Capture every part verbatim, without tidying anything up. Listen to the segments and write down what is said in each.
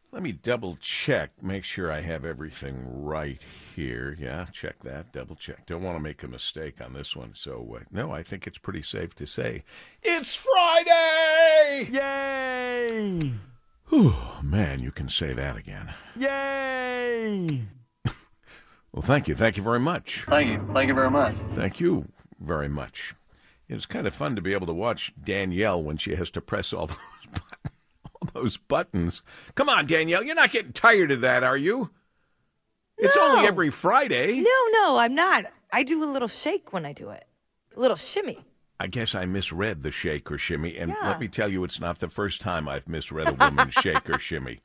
Let me double check, make sure I have everything right here. Yeah, check that, double check. Don't want to make a mistake on this one. So, uh, no, I think it's pretty safe to say it's Friday! Yay! Whew, man, you can say that again. Yay! Well, thank you. Thank you very much. Thank you. Thank you very much. Thank you very much. It's kind of fun to be able to watch Danielle when she has to press all those buttons. All those buttons. Come on, Danielle. You're not getting tired of that, are you? It's No. only every Friday. No, no, I'm not. I do a little shake when I do it. A little shimmy. I guess I misread the shake or shimmy. And Yeah. let me tell you, it's not the first time I've misread a woman's shake or shimmy.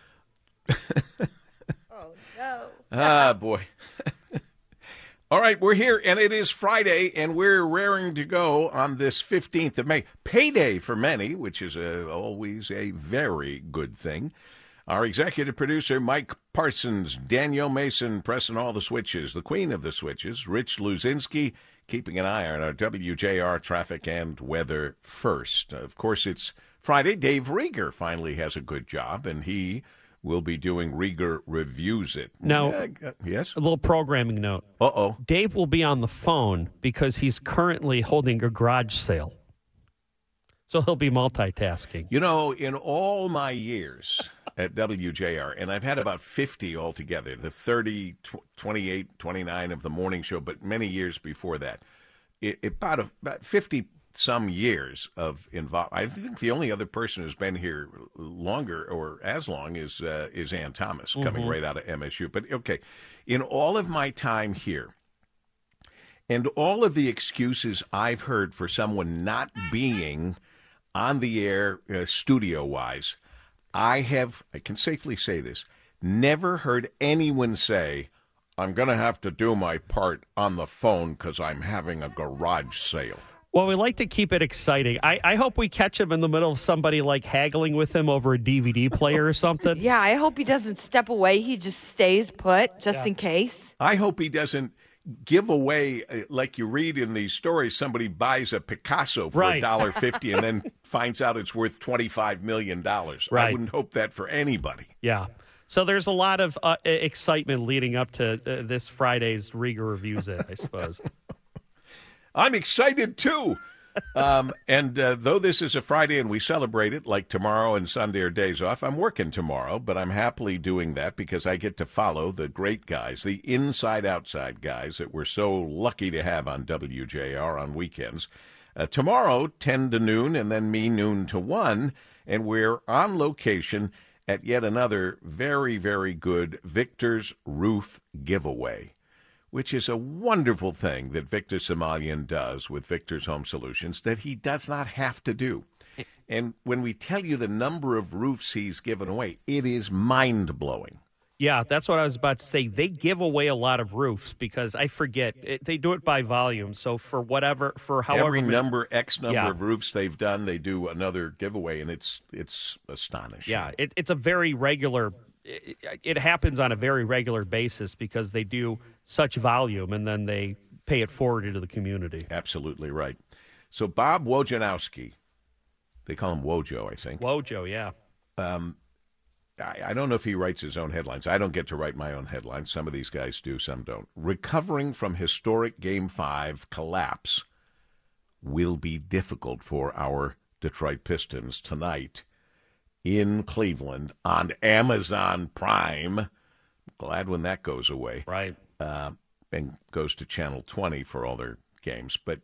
Oh, no. Ah, boy. All right, we're here, and it is Friday, and we're raring to go on this fifteenth of May. Payday for many, which is a, always a very good thing. Our executive producer, Mike Parsons, Danielle Mason, pressing all the switches, the queen of the switches, Rich Luzinski, keeping an eye on our W J R traffic and weather first. Of course, it's Friday. Dave Rieger finally has a good job, and he will be doing Rieger Reviews It. Now, Uh, yes? a little programming note. Uh-oh. Dave will be on the phone because he's currently holding a garage sale. So he'll be multitasking. You know, in all my years at W J R, and I've had about fifty altogether, the thirty, twenty-eight, twenty-nine of the morning show, but many years before that, it, about, a, about fifty-some years of involvement. I think the only other person who's been here longer or as long is, uh, is Ann Thomas, coming Mhm. right out of M S U. But, okay, in all of my time here, and all of the excuses I've heard for someone not being on the air uh, studio-wise, I have, I can safely say this, never heard anyone say, I'm going to have to do my part on the phone because I'm having a garage sale. Well, we like to keep it exciting. I, I hope we catch him in the middle of somebody like haggling with him over a D V D player or something. Yeah, I hope he doesn't step away. He just stays put just Yeah. in case. I hope he doesn't give away, uh, like you read in these stories, somebody buys a Picasso for Right. one dollar fifty and then finds out it's worth twenty-five million dollars. I Right. wouldn't hope that for anybody. Yeah. So there's a lot of uh, e- excitement leading up to uh, this Friday's Rieger Reviews It, I suppose. I'm excited too. Um, and uh, though this is a Friday and we celebrate it like tomorrow and Sunday are days off, I'm working tomorrow, but I'm happily doing that because I get to follow the great guys, the inside-outside guys that we're so lucky to have on W J R on weekends. Uh, tomorrow, ten to noon, and then me, noon to one, and we're on location at yet another very, very good Victor's Roof giveaway, which is a wonderful thing that Victor Somalian does with Victor's Home Solutions that he does not have to do. And when we tell you the number of roofs he's given away, it is mind-blowing. Yeah, that's what I was about to say. They give away a lot of roofs because I forget it, they do it by volume. So for whatever, for however Every many- number, X number Yeah. of roofs they've done, they do another giveaway, and it's it's astonishing. Yeah, it, it's a very regular. It, it happens on a very regular basis because they do such volume, and then they pay it forward into the community. Absolutely right. So Bob Wojanowski, they call him Wojo, I think. Wojo, yeah. Um, I, I don't know if he writes his own headlines. I don't get to write my own headlines. Some of these guys do, some don't. Recovering from historic Game five collapse will be difficult for our Detroit Pistons tonight in Cleveland on Amazon Prime. Glad when that goes away. Right. Uh, and goes to Channel twenty for all their games. But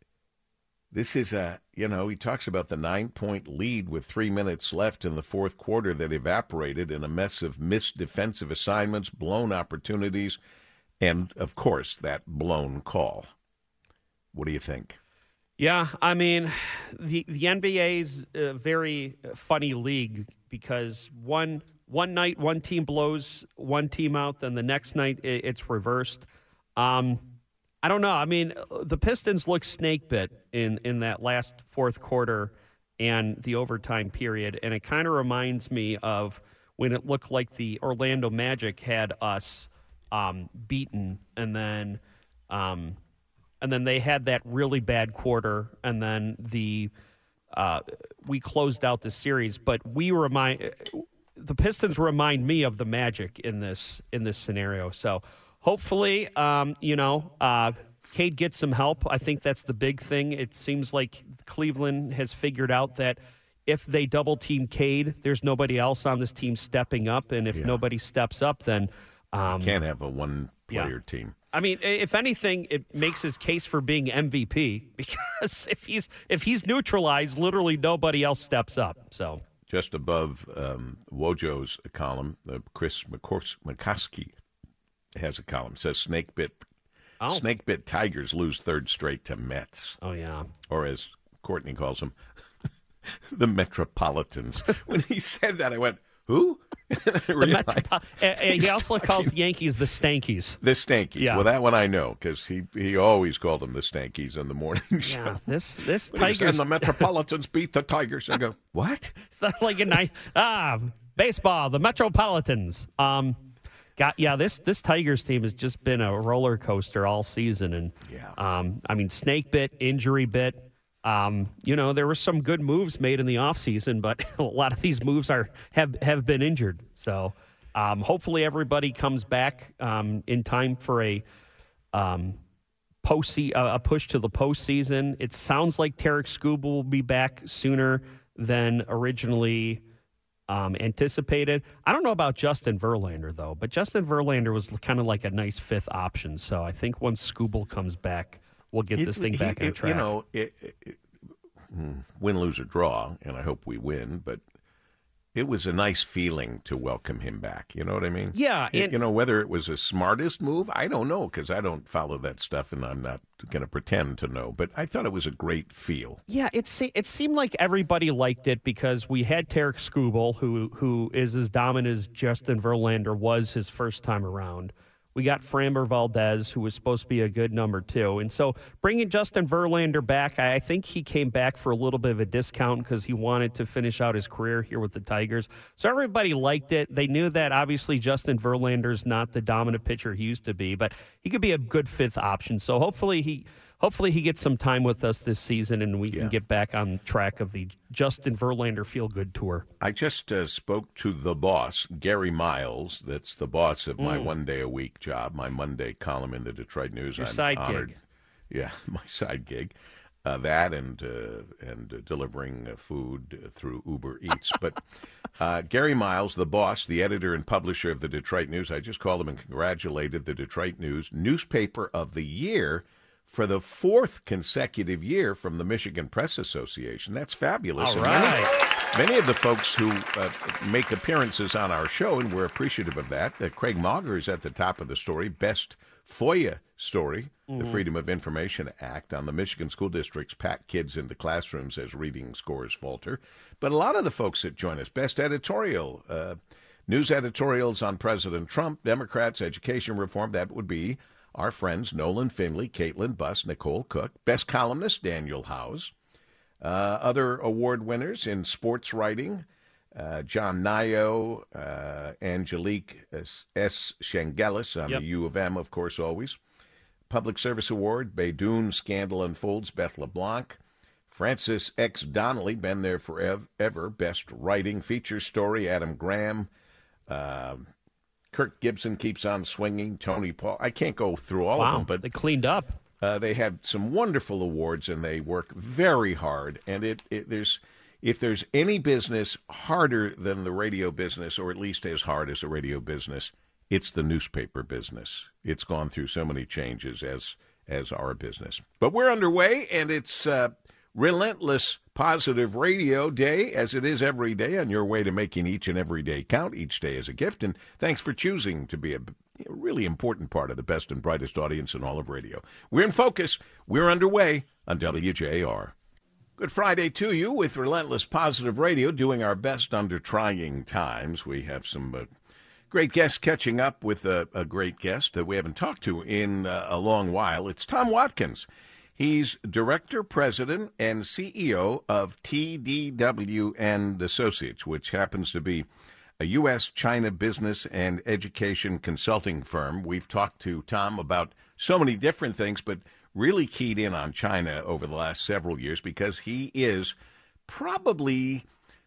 this is a, you know, he talks about the nine-point lead with three minutes left in the fourth quarter that evaporated in a mess of missed defensive assignments, blown opportunities, and, of course, that blown call. What do you think? Yeah, I mean, the the N B A's a very funny league because one one night one team blows one team out, then the next night it, it's reversed. Um, I don't know. I mean, the Pistons look snake bit in in that last fourth quarter and the overtime period, and it kind of reminds me of when it looked like the Orlando Magic had us um, beaten, and then. Um, And then they had that really bad quarter, and then the uh, we closed out the series. But we remind the Pistons remind me of the Magic in this in this scenario. So hopefully, um, you know, uh, Cade gets some help. I think that's the big thing. It seems like Cleveland has figured out that if they double team Cade, there's nobody else on this team stepping up, and if Yeah. nobody steps up, then um, Can't have a one player yeah. team. I mean, if anything, it makes his case for being M V P because if he's if he's neutralized, literally nobody else steps up. So Just above um, Wojo's column, uh, Chris McCors- McCoskey has a column. It says snake bit Oh. snake bit Tigers lose third straight to Mets, oh yeah, or as Courtney calls them, the Metropolitans. When he said that, I went, "Who?" the Metropo- uh, uh, he also calls the Yankees the Stankies. The Stankies. Yeah. Well, that one I know because he, he always called them the Stankies in the morning show. Yeah, this this When he said, Tigers the Metropolitans beat the Tigers. I go, what? sound like a nice ah baseball. The Metropolitans. Um, got yeah. This this Tigers team has just been a roller coaster all season, and Yeah. um, I mean snake bit, injury bit. Um, you know, there were some good moves made in the offseason, but a lot of these moves are have, have been injured. So um, hopefully everybody comes back um, in time for a um, post uh, a push to the postseason. It sounds like Tarek Skubal will be back sooner than originally um, anticipated. I don't know about Justin Verlander, though, but Justin Verlander was kind of like a nice fifth option. So I think once Skubal comes back, we'll get this It- thing he- back on it- track. You know, it, it, it- win, lose, or draw, and I hope we win, but it was a nice feeling to welcome him back. You know what I mean? Yeah, It- and- you know, whether it was the smartest move, I don't know, because I don't follow that stuff, and I'm not going to pretend to know, but I thought it was a great feel. Yeah, it se- it seemed like everybody liked it because we had Tarek Skubal, who who is as dominant as Justin Verlander was his first time around. We got Framber Valdez, who was supposed to be a good number two. And so bringing Justin Verlander back, I I think he came back for a little bit of a discount because he wanted to finish out his career here with the Tigers. So everybody liked it. They knew that obviously Justin Verlander's not the dominant pitcher he used to be, but he could be a good fifth option. So hopefully he hopefully he gets some time with us this season and we Yeah. can get back on track of the Justin Verlander feel-good tour. I just uh, spoke to the boss, Gary Miles. That's the boss of my one-day-a-week job, my Monday column in the Detroit News. Your I'm side honored. gig. Yeah, my side gig. Uh, that and uh, and uh, delivering uh, food uh, through Uber Eats. But uh, Gary Miles, the boss, the editor and publisher of the Detroit News, I just called him and congratulated the Detroit News Newspaper of the Year for the fourth consecutive year from the Michigan Press Association. That's fabulous. All And many- right. Many of the folks who uh, make appearances on our show, and we're appreciative of that, uh, Craig Mauger is at the top of the story, best FOIA story, the Freedom of Information Act on the Michigan school districts pack kids into classrooms as reading scores falter. But a lot of the folks that join us, best editorial, uh, news editorials on President Trump, Democrats, education reform, that would be our friends Nolan Finley, Caitlin Buss, Nicole Cook, best columnist Daniel Howes. Uh, other award winners in sports writing, uh, John Nio, uh, Angelique S. S. Shangelis on Yep. the U of M, of course, always. Public Service Award, Baydoun, Scandal Unfolds, Beth LeBlanc. Francis X. Donnelly, been there forever, Best Writing Feature Story, Adam Graham. Uh, Kirk Gibson Keeps on Swinging, Tony Paul. I can't go through all of Wow, them, but they cleaned up. uh, they had some wonderful awards, and they work very hard. And it, it there's if there's any business harder than the radio business, or at least as hard as the radio business, it's the newspaper business. It's gone through so many changes as as our business. But we're underway, and it's uh, relentless positive radio day, as it is every day, on your way to making each and every day count. Each day is a gift, and thanks for choosing to be a a really important part of the best and brightest audience in all of radio. We're in focus. We're underway on W J R. Good Friday to you with Relentless Positive Radio, doing our best under trying times. We have some uh, great guests catching up with a, a great guest that we haven't talked to in uh, a long while. It's Tom Watkins. He's Director, President, and C E O of T D W and Associates, which happens to be a U S China business and education consulting firm. We've talked to Tom about so many different things, but really keyed in on China over the last several years because he is probably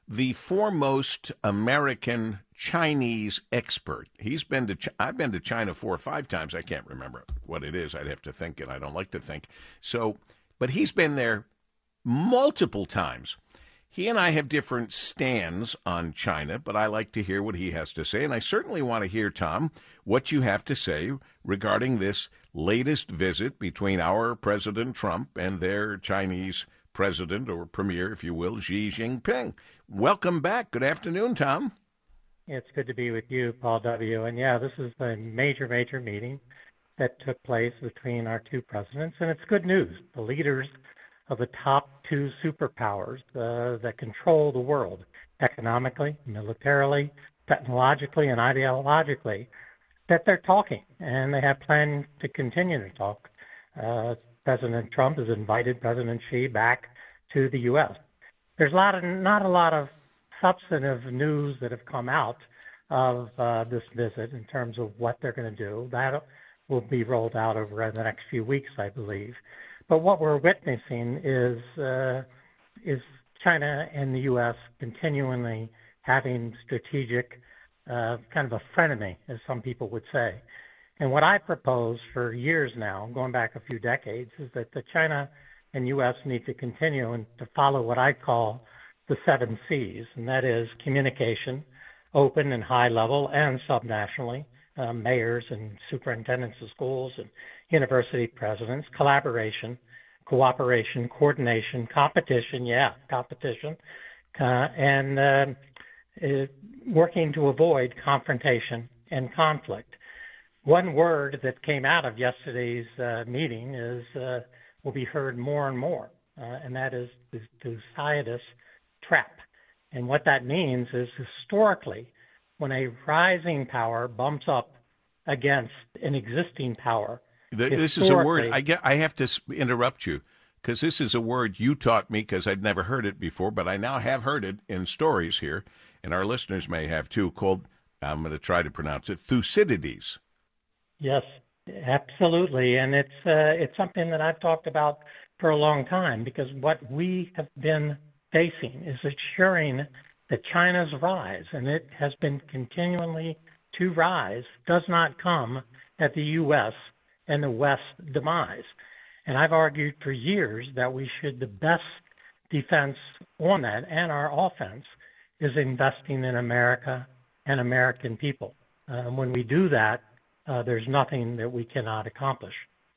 the foremost American Chinese expert. He's been to, Ch- I've been to China four or five times. I can't remember what it is. I'd have to think, and I don't like to think. So, but he's been there multiple times. He and I have different stands on China, but I like to hear what he has to say. And I certainly want to hear, Tom, what you have to say regarding this latest visit between our President Trump and their Chinese president, or premier, if you will, Xi Jinping. Welcome back. Good afternoon, Tom. It's good to be with you, Paul W. And yeah, this is a major, major meeting that took place between our two presidents. And it's good news. The leaders of the top two superpowers uh, that control the world economically, militarily, technologically, and ideologically, that they're talking, and they have plans to continue to talk. Uh, President Trump has invited President Xi back to the U S. There's a lot of, not a lot of substantive news that have come out of uh, this visit in terms of what they're going to do. That will be rolled out over the next few weeks, I believe. But what we're witnessing is uh, is China and the U S continually having strategic uh, kind of a frenemy, as some people would say. And what I propose for years now, going back a few decades, is that the China and U S need to continue and to follow what I call the seven C's, and that is communication, open and high level and subnationally, uh, mayors and superintendents of schools and university presidents, collaboration, cooperation, coordination, competition, yeah, competition, uh, and uh, uh, working to avoid confrontation and conflict. One word that came out of yesterday's uh, meeting is uh, will be heard more and more, uh, and that is the Thucydides trap. And what that means is historically, when a rising power bumps up against an existing power, this is a word I get. I have to interrupt you because this is a word you taught me because I'd never heard it before, but I now have heard it in stories here, and our listeners may have too. Called, I'm going to try to pronounce it, Thucydides. Yes, absolutely, and it's uh, it's something that I've talked about for a long time because what we have been facing is assuring that China's rise, and it has been continually to rise, does not come at the U S and the West demise. And I've argued for years that we should, the best defense on that and our offense is investing in America and American people. Uh, when we do that, uh, there's nothing that we cannot accomplish.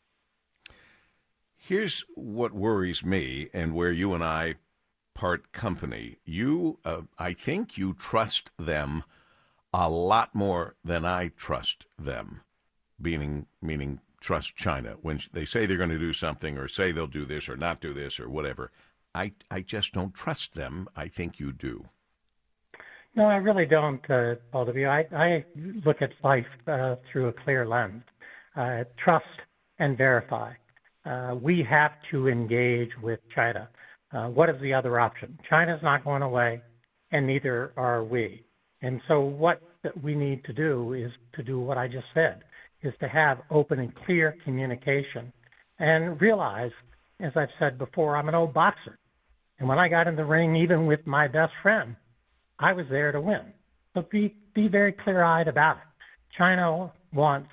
Here's what worries me and where you and I part company. You, uh, I think you trust them a lot more than I trust them, meaning, meaning trust China. When they say they're going to do something or say they'll do this or not do this or whatever, I, I just don't trust them. I think you do. No, I really don't, uh, Paul W. I, I look at life uh, through a clear lens. Uh, trust and verify. Uh, we have to engage with China. Uh, what is the other option? China's not going away, and neither are we. And so what we need to do is to do what I just said, is to have open and clear communication and realize, as I've said before, I'm an old boxer. And when I got in the ring, even with my best friend, I was there to win. So be, be very clear-eyed about it. China wants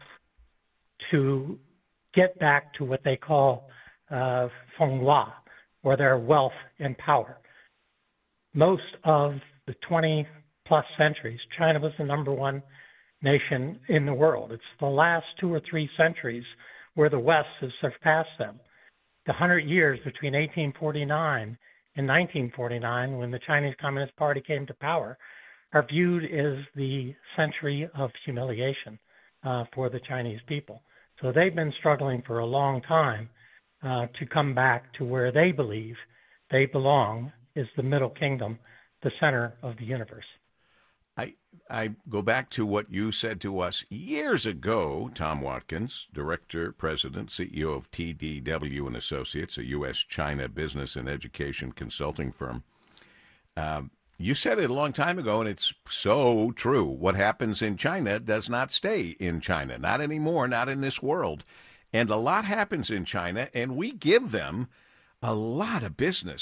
to get back to what they call uh, Fenghua, or their wealth and power. Most of the twenty-plus centuries, China was the number one nation in the world. It's the last two or three centuries where the West has surpassed them. The hundred years between eighteen forty-nine and nineteen forty-nine, when the Chinese Communist Party came to power, are viewed as the century of humiliation uh, for the Chinese people. So they've been struggling for a long time uh, to come back to where they believe they belong, is the Middle Kingdom, the center of the universe. I I go back to what you said to us years ago, Tom Watkins, Director, President, C E O of T D W and Associates, a U S China business and education consulting firm. Um, you said it a long time ago, and it's so true. What happens in China does not stay in China, not anymore, not in this world. And a lot happens in China, and we give them a lot of business.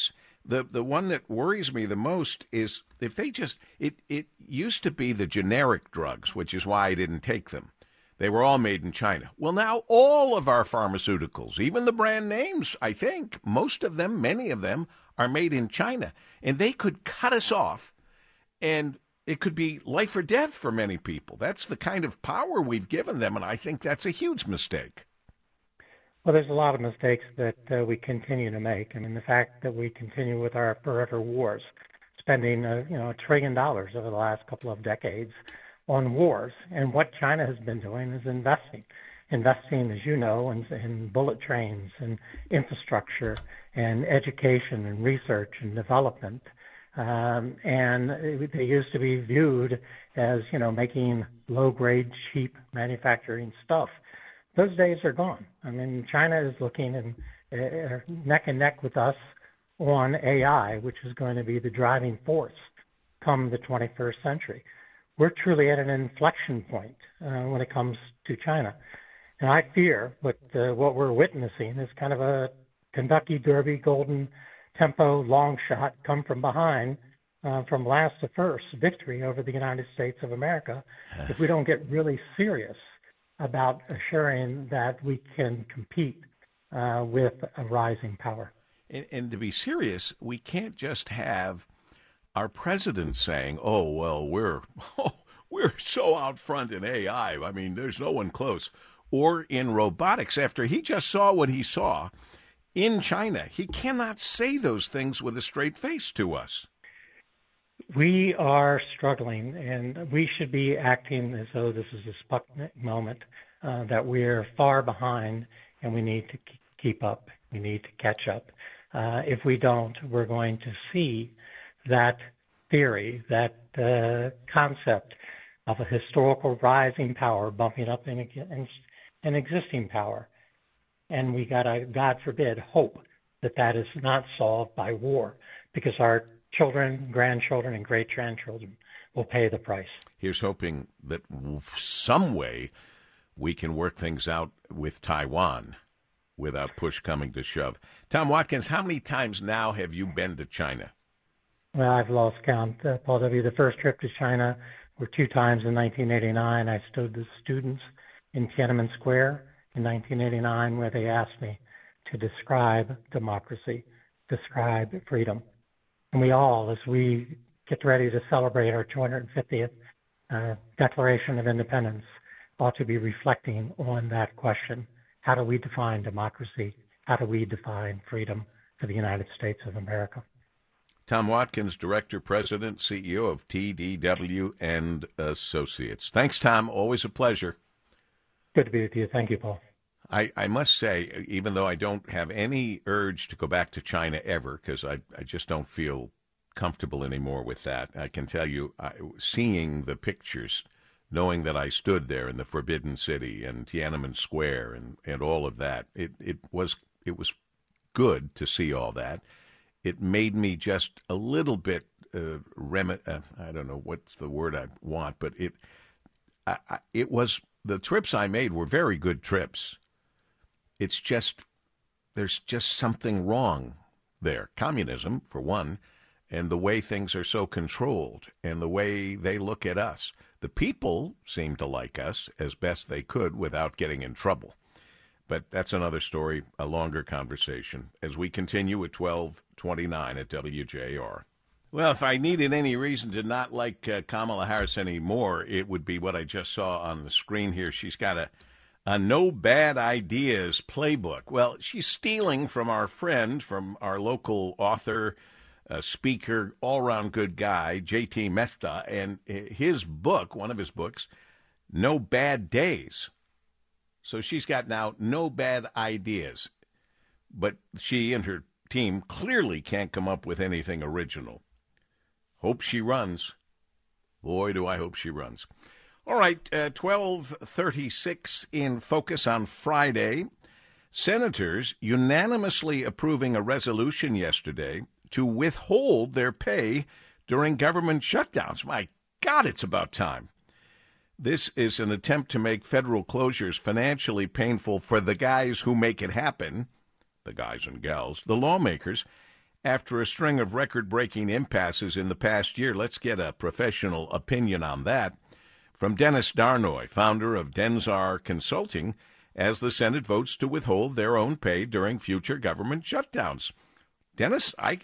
The the one that worries me the most is if they just it it used to be the generic drugs, which is why I didn't take them. They were all made in China. Well, now all of our pharmaceuticals, even the brand names, I think, most of them, many of them, are made in China. And they could cut us off, and it could be life or death for many people. That's the kind of power we've given them, and I think that's a huge mistake. Well, there's a lot of mistakes that uh, we continue to make. I mean, the fact that we continue with our forever wars, spending uh, you know a trillion dollars over the last couple of decades on wars, and what China has been doing is investing, investing, as you know, in, in bullet trains and infrastructure and education and research and development. Um, and they used to be viewed as, you know, making low-grade, cheap manufacturing stuff. Those days are gone. I mean, China is looking in, uh, neck and neck with us on A I, which is going to be the driving force come the twenty-first century. We're truly at an inflection point uh, when it comes to China. And I fear what, uh, what we're witnessing is kind of a Kentucky Derby golden tempo long shot come from behind uh, from last to first victory over the United States of America if we don't get really serious about assuring that we can compete uh, with a rising power. And, and to be serious, we can't just have our president saying, oh, well, we're oh, we're so out front in A I. I mean, there's no one close. Or in robotics, after he just saw what he saw in China. He cannot say those things with a straight face to us. We are struggling, and we should be acting as though this is a Sputnik moment, uh, that we're far behind and we need to keep up. We need to catch up. Uh, if we don't, we're going to see that theory, that uh, concept of a historical rising power bumping up in, in, an existing power. And we got to, God forbid, hope that that is not solved by war, because our children, grandchildren, and great-grandchildren will pay the price. Here's hoping that some way we can work things out with Taiwan without push coming to shove. Tom Watkins, how many times now have you been to China? Well, I've lost count, uh, Paul W. The first trip to China were two times in nineteen eighty-nine. I stood with students in Tiananmen Square in nineteen eighty-nine, where they asked me to describe democracy, describe freedom. And we all, as we get ready to celebrate our two hundred fiftieth uh, Declaration of Independence, ought to be reflecting on that question. How do we define democracy? How do we define freedom for the United States of America? Tom Watkins, Director, President, C E O of T D W and Associates. Thanks, Tom. Always a pleasure. Good to be with you. Thank you, Paul. I, I must say, even though I don't have any urge to go back to China ever, because I, I just don't feel comfortable anymore with that, I can tell you, I, seeing the pictures, knowing that I stood there in the Forbidden City and Tiananmen Square and, and all of that, it, it was it was good to see all that. It made me just a little bit, uh, rem- uh, I don't know what's the word I want, but it, I, I, it was, the trips I made were very good trips. It's just, there's just something wrong there. Communism, for one, and the way things are so controlled and the way they look at us. The people seem to like us as best they could without getting in trouble. But that's another story, a longer conversation, as we continue at twelve twenty-nine at W J R. Well, if I needed any reason to not like uh, Kamala Harris anymore, it would be what I just saw on the screen here. She's got a, a no bad ideas playbook. Well, she's stealing from our friend, from our local author, uh, speaker, all-around good guy, J T Mehta, and his book, one of his books, No Bad Days. So she's got now no bad ideas, but she and her team clearly can't come up with anything original. Hope she runs. Boy, do I hope she runs. All right, uh, twelve thirty-six in Focus on Friday. Senators unanimously approving a resolution yesterday to withhold their pay during government shutdowns. My God, it's about time. This is an attempt to make federal closures financially painful for the guys who make it happen, the guys and gals, the lawmakers, after a string of record-breaking impasses in the past year. Let's get a professional opinion on that from Dennis Darnoy, founder of Denzar Consulting, as the Senate votes to withhold their own pay during future government shutdowns. Dennis, I,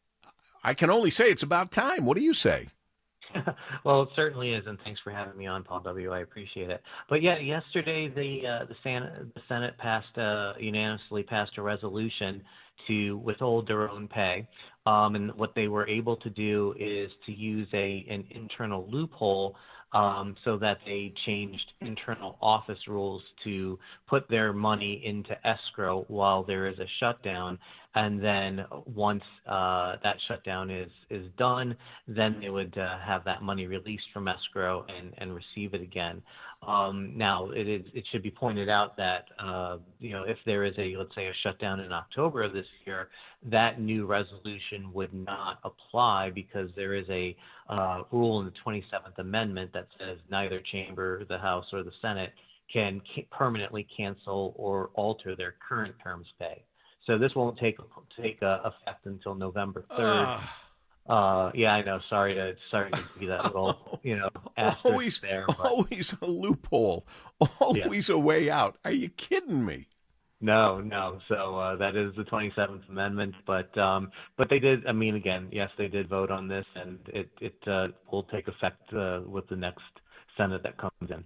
I can only say it's about time. What do you say? Well, it certainly is, and thanks for having me on, Paul W. I appreciate it. But yeah, yesterday the uh, the, Senate, the Senate passed uh, unanimously passed a resolution to withhold their own pay, um, and what they were able to do is to use a an internal loophole. Um, so that they changed internal office rules to put their money into escrow while there is a shutdown. And then once uh, that shutdown is, is done, then they would uh, have that money released from escrow and, and receive it again. Um, now, it, is, it should be pointed out that, uh, you know, if there is a, let's say, a shutdown in October of this year, that new resolution would not apply because there is a uh, rule in the twenty-seventh Amendment that says neither chamber, the House, or the Senate can ca- permanently cancel or alter their current term's pay. So this won't take take uh, effect until November third. Uh. Uh, yeah, I know. Sorry to sorry to be that little, you know, always there. But... Always a loophole. Always yeah. a way out. Are you kidding me? No, no. So uh, that is the twenty-seventh Amendment, but um, but they did. I mean, again, yes, they did vote on this, and it it uh, will take effect uh, with the next Senate that comes in.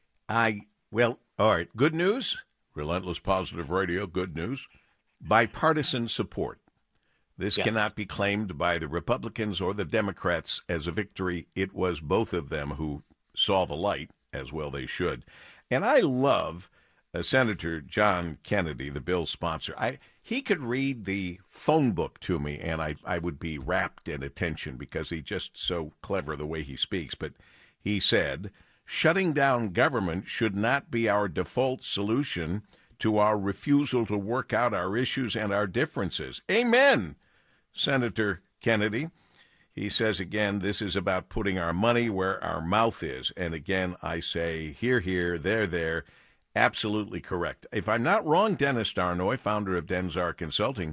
I well, all right. Good news. Relentless Positive Radio. Good news. Bipartisan support. This yeah. cannot be claimed by the Republicans or the Democrats as a victory. It was both of them who saw the light, as well they should. And I love uh, Senator John Kennedy, the bill's sponsor. I he could read the phone book to me, and I, I would be rapt in attention because he's just so clever the way he speaks. But he said, shutting down government should not be our default solution to our refusal to work out our issues and our differences. Amen, Senator Kennedy. He says, again, this is about putting our money where our mouth is. And again, I say, here, here, there, there. Absolutely correct. If I'm not wrong, Dennis Darnoy, founder of Denzar Consulting,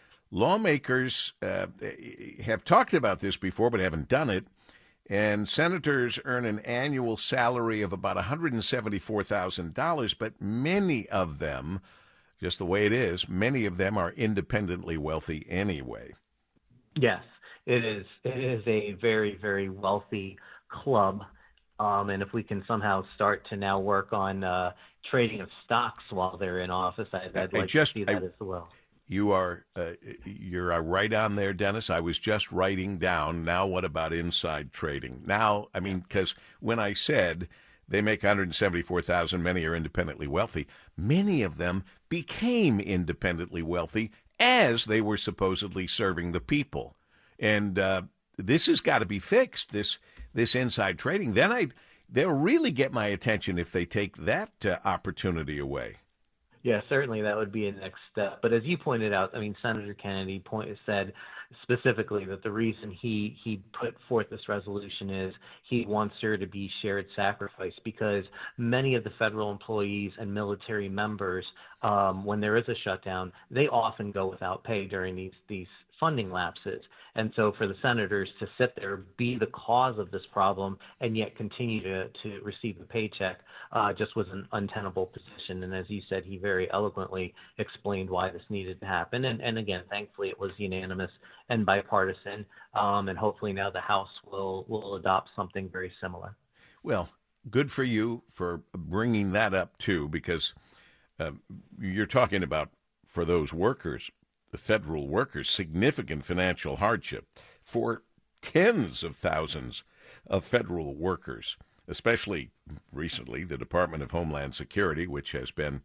lawmakers uh, have talked about this before but haven't done it. And senators earn an annual salary of about one hundred seventy-four thousand dollars, but many of them, just the way it is, many of them are independently wealthy anyway. Yes, it is. It is a very, very wealthy club. Um, and if we can somehow start to now work on uh, trading of stocks while they're in office, I'd, I'd like just, to see that I, as well. You are uh, you're uh, right on there, Dennis. I was just writing down. Now, what about inside trading? Now, I mean, because when I said they make one hundred seventy-four thousand dollars, many are independently wealthy. Many of them became independently wealthy as they were supposedly serving the people, and uh, this has got to be fixed. This this inside trading. Then I they'll really get my attention if they take that uh, opportunity away. Yeah, certainly that would be a next step. But as you pointed out, I mean, Senator Kennedy point, said specifically that the reason he, he put forth this resolution is he wants there to be shared sacrifice because many of the federal employees and military members, um, when there is a shutdown, they often go without pay during these these funding lapses. And so for the senators to sit there, be the cause of this problem, and yet continue to, to receive a paycheck uh, just was an untenable position. And as you said, he very eloquently explained why this needed to happen. And, and again, thankfully, it was unanimous and bipartisan. Um, and hopefully now the House will, will adopt something very similar. Well, good for you for bringing that up, too, because uh, you're talking about, for those workers, the federal workers, significant financial hardship for tens of thousands of federal workers, especially recently the Department of Homeland Security, which has been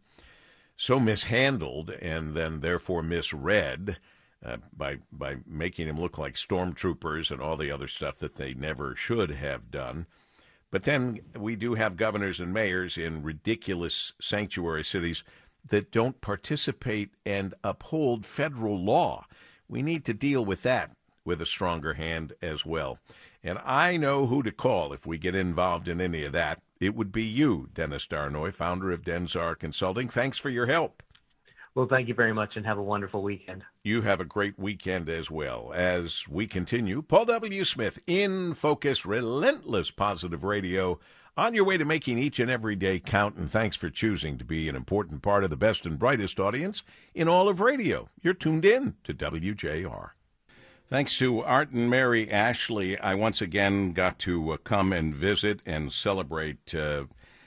so mishandled and then therefore misread uh, by by making them look like stormtroopers and all the other stuff that they never should have done. But then we do have governors and mayors in ridiculous sanctuary cities that don't participate and uphold federal law. We need to deal with that with a stronger hand as well. And I know who to call if we get involved in any of that. It would be you, Dennis Darnoy, founder of Denzar Consulting. Thanks for your help. Well, thank you very much, and have a wonderful weekend. You have a great weekend as well. As we continue, Paul W. Smith, In Focus, relentless positive radio, on your way to making each and every day count, and thanks for choosing to be an important part of the best and brightest audience in all of radio. You're tuned in to W J R. Thanks to Art and Mary Ashley, I once again got to uh, come and visit and celebrate uh,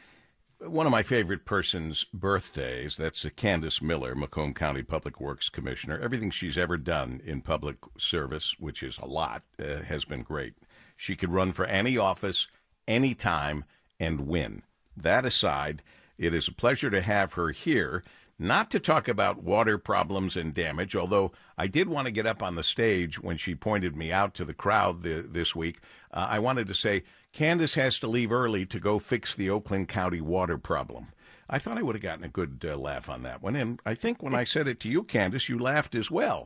one of my favorite person's birthdays. That's uh, Candace Miller, Macomb County Public Works Commissioner. Everything she's ever done in public service, which is a lot, uh, has been great. She could run for any office, anytime, and win. That aside, it is a pleasure to have her here, not to talk about water problems and damage, although I did want to get up on the stage when she pointed me out to the crowd the, this week. Uh, I wanted to say, Candace has to leave early to go fix the Oakland County water problem. I thought I would have gotten a good uh, laugh on that one, and I think when I said it to you, Candace, you laughed as well.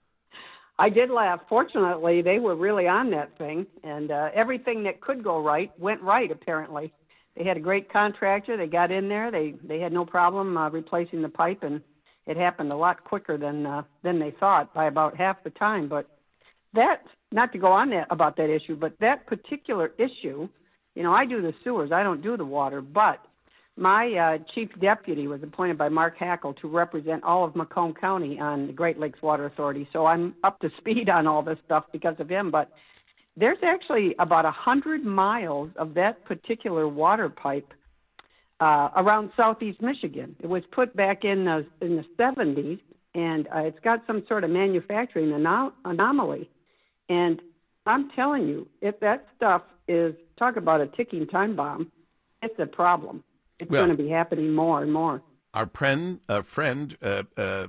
I did laugh. Fortunately, they were really on that thing, and uh, everything that could go right went right, apparently. They had a great contractor. They got in there. They they had no problem uh, replacing the pipe, and it happened a lot quicker than uh, than they thought, by about half the time. But that, not to go on that about that issue, but that particular issue, you know, I do the sewers. I don't do the water, but my uh, chief deputy was appointed by Mark Hackle to represent all of Macomb County on the Great Lakes Water Authority. So I'm up to speed on all this stuff because of him. But there's actually about one hundred miles of that particular water pipe uh, around southeast Michigan. It was put back in the, in the seventies, and uh, it's got some sort of manufacturing anom- anomaly. And I'm telling you, if that stuff is, talk about a ticking time bomb, it's a problem. It's well, going to be happening more and more. Our friend, uh, friend uh, uh,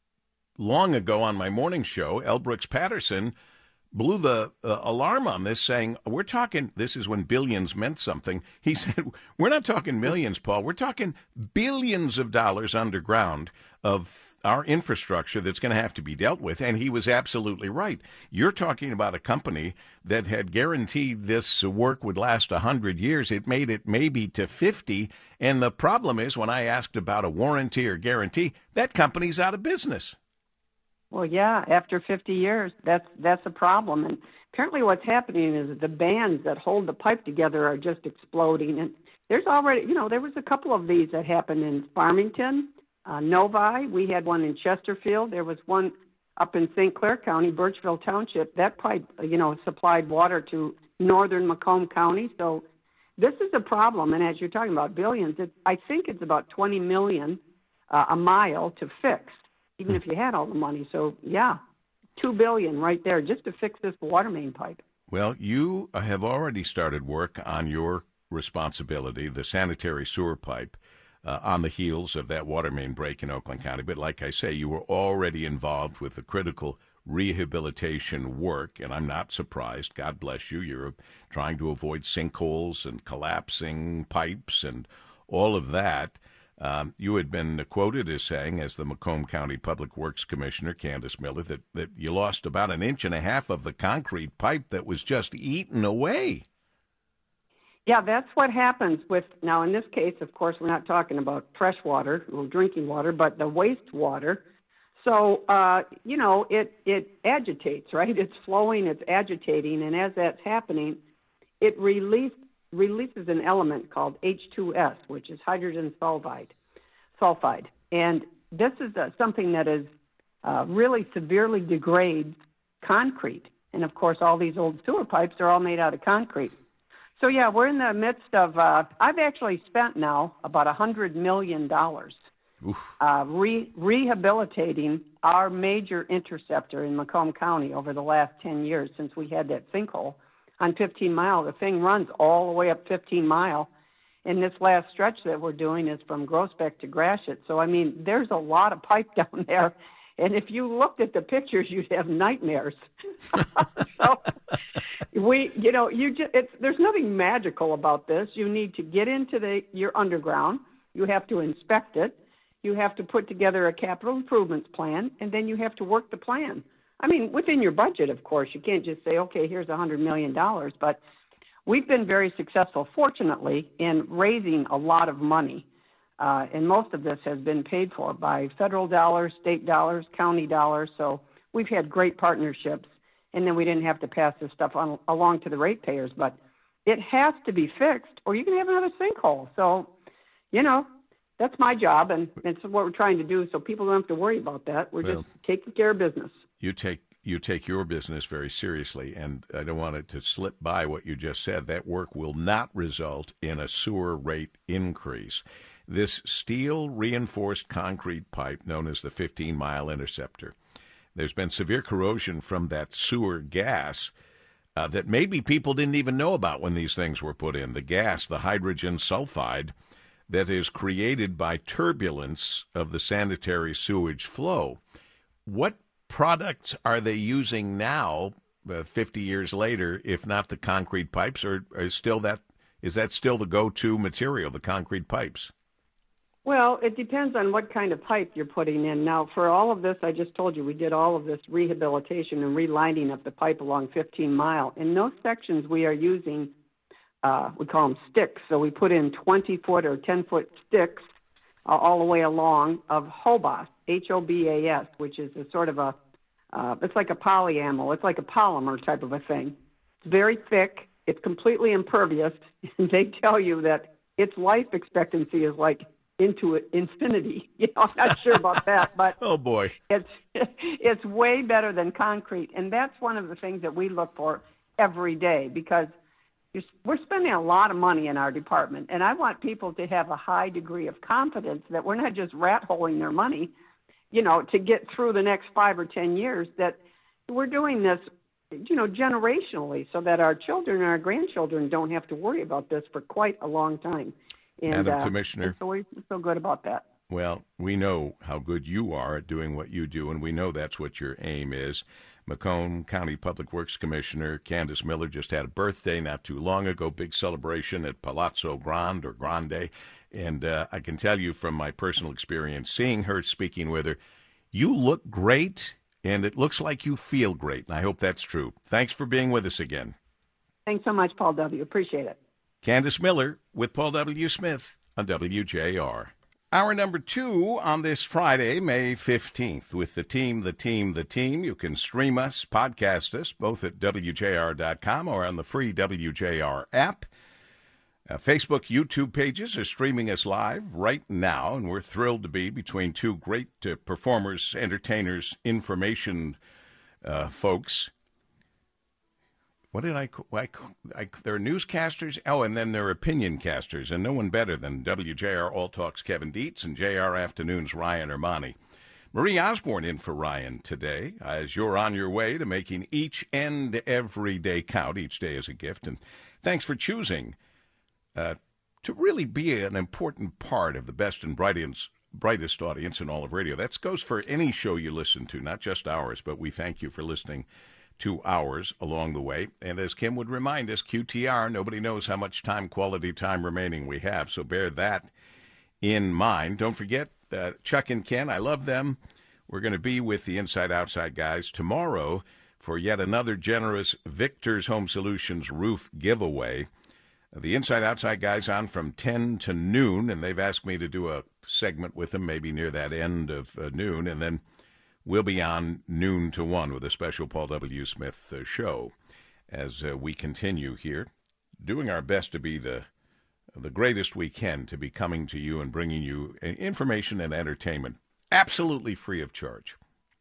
long ago on my morning show, L. Brooks Patterson, blew the uh, alarm on this, saying, we're talking, this is when billions meant something. He said, we're not talking millions, Paul. We're talking billions of dollars underground of our infrastructure that's going to have to be dealt with. And he was absolutely right. You're talking about a company that had guaranteed this work would last one hundred years. It made it maybe to fifty. And the problem is, when I asked about a warranty or guarantee, that company's out of business. Well, yeah, after fifty years, that's that's a problem. And apparently what's happening is the bands that hold the pipe together are just exploding. And there's already, you know, there was a couple of these that happened in Farmington, uh, Novi. We had one in Chesterfield. There was one up in Saint Clair County, Birchville Township. That pipe, you know, supplied water to northern Macomb County. So this is a problem. And as you're talking about billions, it, I think it's about twenty million dollars uh, a mile to fix, even if you had all the money. So, yeah, two billion dollars right there just to fix this water main pipe. Well, you have already started work on your responsibility, the sanitary sewer pipe, uh, on the heels of that water main break in Oakland County. But like I say, you were already involved with the critical rehabilitation work, and I'm not surprised. God bless you. You're trying to avoid sinkholes and collapsing pipes and all of that. Um, you had been quoted as saying, as the Macomb County Public Works Commissioner, Candace Miller, that, that you lost about an inch and a half of the concrete pipe that was just eaten away. Yeah, that's what happens with, now in this case, of course, we're not talking about fresh water or drinking water, but the wastewater. So, uh, you know, it, it agitates, right? It's flowing, it's agitating, and as that's happening, it release, releases an element called H two S, which is hydrogen sulfide. sulfide. And this is uh, something that is uh, really severely degrades concrete. And, of course, all these old sewer pipes are all made out of concrete. So, yeah, we're in the midst of, uh, I've actually spent now about one hundred million dollars uh, re- rehabilitating our major interceptor in Macomb County over the last ten years since we had that sinkhole on fifteen mile. The thing runs all the way up fifteen mile. And this last stretch that we're doing is from Groesbeck to Gratiot. So, I mean, there's a lot of pipe down there. And if you looked at the pictures, you'd have nightmares. So we, you know, you just, it's, there's nothing magical about this. You need to get into the your underground. You have to inspect it. You have to put together a capital improvements plan, and then you have to work the plan. I mean, within your budget, of course. You can't just say, okay, here's one hundred million dollars. But we've been very successful, fortunately, in raising a lot of money Uh, and most of this has been paid for by federal dollars, state dollars, county dollars. So we've had great partnerships, and then we didn't have to pass this stuff on, along to the ratepayers. But it has to be fixed, or you can have another sinkhole. So, you know, that's my job, and it's what we're trying to do, so people don't have to worry about that. We're Well, just taking care of business. You take you take your business very seriously, and I don't want it to slip by what you just said. That work will not result in a sewer rate increase. This steel reinforced concrete pipe, known as the fifteen-mile interceptor, there's been severe corrosion from that sewer gas uh, that maybe people didn't even know about when these things were put in. The gas, the hydrogen sulfide, that is created by turbulence of the sanitary sewage flow. What products are they using now, uh, fifty years later, if not the concrete pipes, or is still that is that still the go-to material, the concrete pipes? Well, it depends on what kind of pipe you're putting in. Now, for all of this, I just told you, we did all of this rehabilitation and relining of the pipe along fifteen mile. In those sections, we are using, uh, we call them sticks. So we put in twenty-foot or ten-foot sticks uh, all the way along of Hobas, H O B A S, which is a sort of a, uh, it's like a polyamide. It's like a polymer type of a thing. It's very thick. It's completely impervious. And they tell you that its life expectancy is like into infinity. You know, I'm not sure about that, but oh boy, it's it's way better than concrete, and that's one of the things that we look for every day, because you're, we're spending a lot of money in our department, and I want people to have a high degree of confidence that we're not just rat holing their money, you know, to get through the next five or ten years. That we're doing this, you know, generationally, so that our children and our grandchildren don't have to worry about this for quite a long time. And, Madam uh, Commissioner, so we feel good about that. Well, we know how good you are at doing what you do, and we know that's what your aim is. Macomb County Public Works Commissioner Candace Miller just had a birthday not too long ago, big celebration at Palazzo Grande or Grande, and uh, I can tell you from my personal experience, seeing her, speaking with her, you look great, and it looks like you feel great, and I hope that's true. Thanks for being with us again. Thanks so much, Paul W. Appreciate it. Candace Miller with Paul W. Smith on W J R. Hour number two on this Friday, May fifteenth, with the team, the team, the team. You can stream us, podcast us, both at W J R dot com or on the free W J R app. Uh, Facebook, YouTube pages are streaming us live right now, and we're thrilled to be between two great uh, performers, entertainers, information uh, folks. What did I call? I, I, they're newscasters. Oh, and then they're opinion casters, and no one better than W J R All Talk's Kevin Dietz and J R Afternoon's Ryan Ermani. Marie Osborne in for Ryan today, as you're on your way to making each and every day count. Each day is a gift, and thanks for choosing uh, to really be an important part of the best and brightest, brightest audience in all of radio. That goes for any show you listen to, not just ours, but we thank you for listening two hours along the way. And as Kim would remind us, Q T R, nobody knows how much time, quality time remaining we have, so bear that in mind. Don't forget, uh, Chuck and Ken, I love them. We're going to be with the Inside Outside guys tomorrow for yet another generous Victor's Home Solutions roof giveaway. The Inside Outside guys on from ten to noon, and they've asked me to do a segment with them maybe near that end of uh, noon, and then we'll be on noon to one with a special Paul W. Smith uh, show as uh, we continue here, doing our best to be the the greatest we can to be coming to you and bringing you information and entertainment absolutely free of charge.